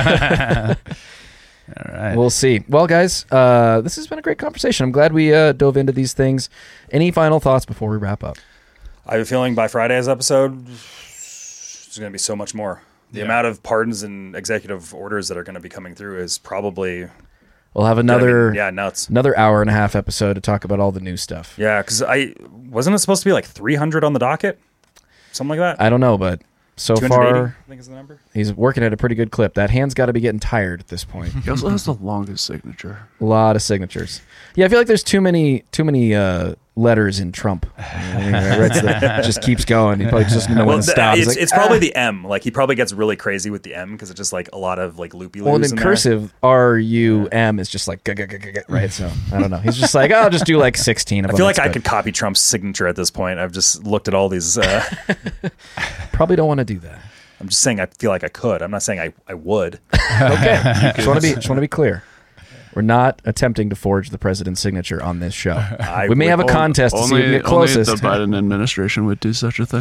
All right. We'll see. Well, guys, this has been a great conversation. I'm glad we dove into these things. Any final thoughts before we wrap up? I have a feeling by Friday's episode, there's going to be so much more. The amount of pardons and executive orders that are going to be coming through is probably We'll have another nuts. another hour and a half episode to talk about all the new stuff. Yeah, because wasn't it supposed to be like 300 on the docket, something like that. I don't know, but so 280? far think is the number. He's working at a pretty good clip. That hand's got to be getting tired at this point. He also has the longest signature. A lot of signatures. Yeah, I feel like there's too many letters in Trump. It just keeps going. He probably just doesn't know when to stop. It's probably the M. Like he probably gets really crazy with the M because it's just like a lot of like loopy. Well, in cursive, RUM is just like right. So I don't know. He's just like, I'll just do like 16 of them. I feel like I could copy Trump's signature at this point. I've just looked at all these. Probably don't want to do that. I'm just saying I feel like I could. I'm not saying I would. Okay. Just want to be clear. We're not attempting to forge the president's signature on this show. We may have a contest to see who can get closest. Only the Biden administration would do such a thing.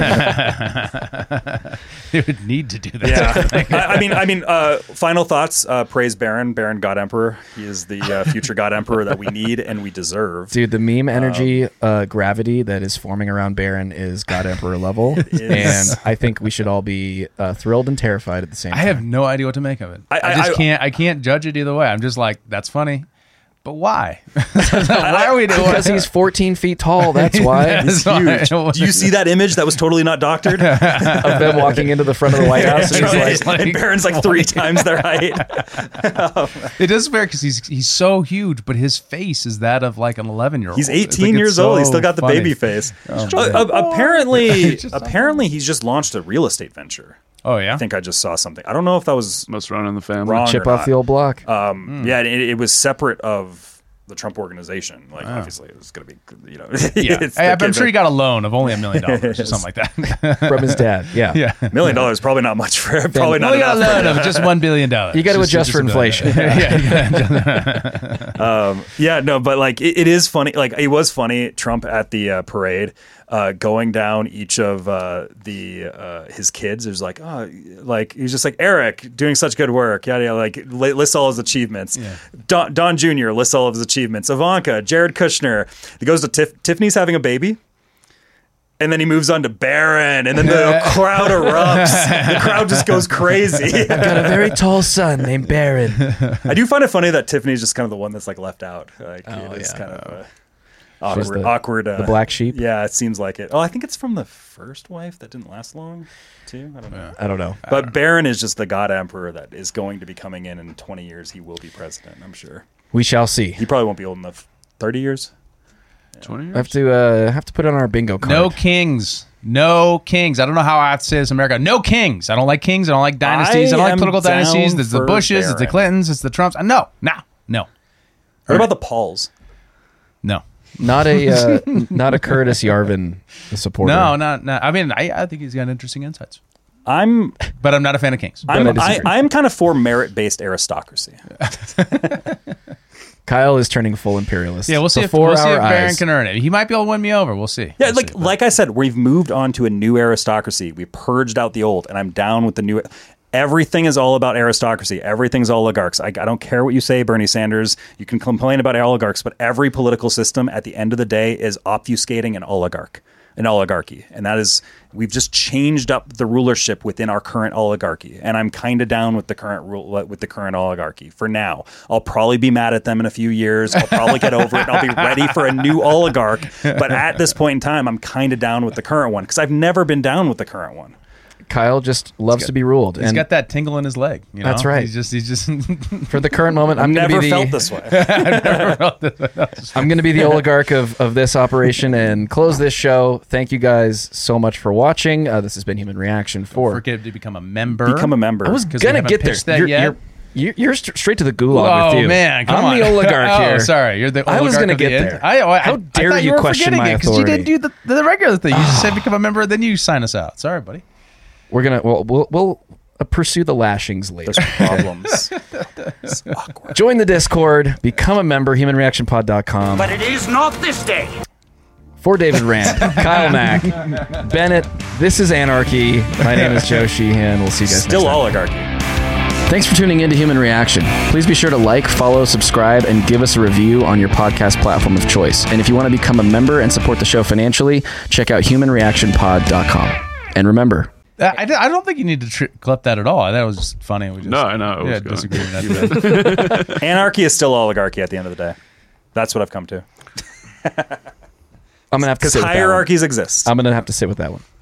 They would need to do that. Yeah. I mean, final thoughts. Praise Barron. Barron, God Emperor. He is the future God Emperor that we need and we deserve. Dude, the meme energy gravity that is forming around Barron is God Emperor level. And I think we should all be thrilled and terrified at the same time. I have no idea what to make of it. I can't judge it either way. I'm just like, that's funny, but why? Why are we doing? Because he's 14 feet tall. That's why. He's huge. Do you see that image that was totally not doctored of them walking into the front of the White House? And he's and Barron's like 3 times their height. It is fair because he's so huge, but his face is that of like an 11-year-old. He's 18 years old. He's still got the baby face. Apparently, he's just launched a real estate venture. Oh yeah, I think I just saw something. I don't know if that was must run in the family. Wrong chip or off not. the old block. Yeah, it was separate of the Trump organization. Like obviously, it was going to be, Yeah, I'm sure he got a loan of only $1 million or something like that from his dad. Yeah, $1 million probably not much for probably not got a loan of just $1 billion. You got to adjust for inflation. But like it is funny. Like it was funny. Trump at the parade. Going down each of his kids, there's like, he's just like, Eric doing such good work, like lists all his achievements. Yeah. Don Jr. lists all of his achievements. Ivanka, Jared Kushner. He goes to Tiffany's having a baby. And then he moves on to Barron, and then the crowd erupts. The crowd just goes crazy. I've got a very tall son named Barron. I do find it funny that Tiffany's just kind of the one that's like left out. Like, it's kind of awkward. The black sheep? Yeah, it seems like it. Oh, I think it's from the first wife that didn't last long, too. I don't know. I don't know. But Barron is just the God Emperor that is going to be coming in 20 years. He will be president, I'm sure. We shall see. He probably won't be old enough. 30 years? 20 years? I have to put it on our bingo card. No kings. No kings. I don't know how I have to say this in America. No kings. I don't like kings. I don't like dynasties. I don't like political dynasties. There's the Bushes. Barron. It's the Clintons. It's the Trumps. No. What about the Pauls? No. Not a Curtis Yarvin supporter. No, not. I mean, I think he's got interesting insights. But I'm not a fan of kings. I'm kind of for merit-based aristocracy. Kyle is turning full imperialist. Yeah, we'll see if Barron can earn it. He might be able to win me over. We'll see. Yeah, like I said, we've moved on to a new aristocracy. We purged out the old, and I'm down with the new. Everything is all about aristocracy. Everything's oligarchs. I don't care what you say, Bernie Sanders. You can complain about oligarchs, but every political system at the end of the day is obfuscating an oligarchy. And that is, we've just changed up the rulership within our current oligarchy. And I'm kind of down with the current oligarchy for now. I'll probably be mad at them in a few years. I'll probably get over it and I'll be ready for a new oligarch. But at this point in time, I'm kind of down with the current one because I've never been down with the current one. Kyle just loves to be ruled. He's got that tingle in his leg. That's right. He's just for the current moment. I'm never be felt this way. I'm going to be the oligarch of this operation and close this show. Thank you guys so much for watching. This has been Human Reaction 4. Don't forget to become a member. I was going to get there. You're straight to the gulag with you. Oh man, come on. I'm the oligarch here. Oh, sorry, you're the oligarch. I was going to get there. How dare you question my authority? Because you didn't do the regular thing. You just said become a member, then you sign us out. Sorry, buddy. We're gonna we'll pursue the lashings later. There's problems. It's awkward. Join the Discord, become a member, humanreactionpod.com. But it is not this day. For David Rand, Kyle Mack, Bennett, this is Anarchy. My name is Joe Sheehan. We'll see you guys Still next time. oligarchy. Thanks for tuning in to Human Reaction. Please be sure to like, follow, subscribe, and give us a review on your podcast platform of choice. And if you want to become a member and support the show financially, check out humanreactionpod.com. And remember, I don't think you need to clip that at all. That was just funny. We just, no, I know. Yeah, disagreeing. That Anarchy is still oligarchy at the end of the day. That's what I've come to. I'm gonna have to sit with that one. Because hierarchies exist. I'm gonna have to sit with that one.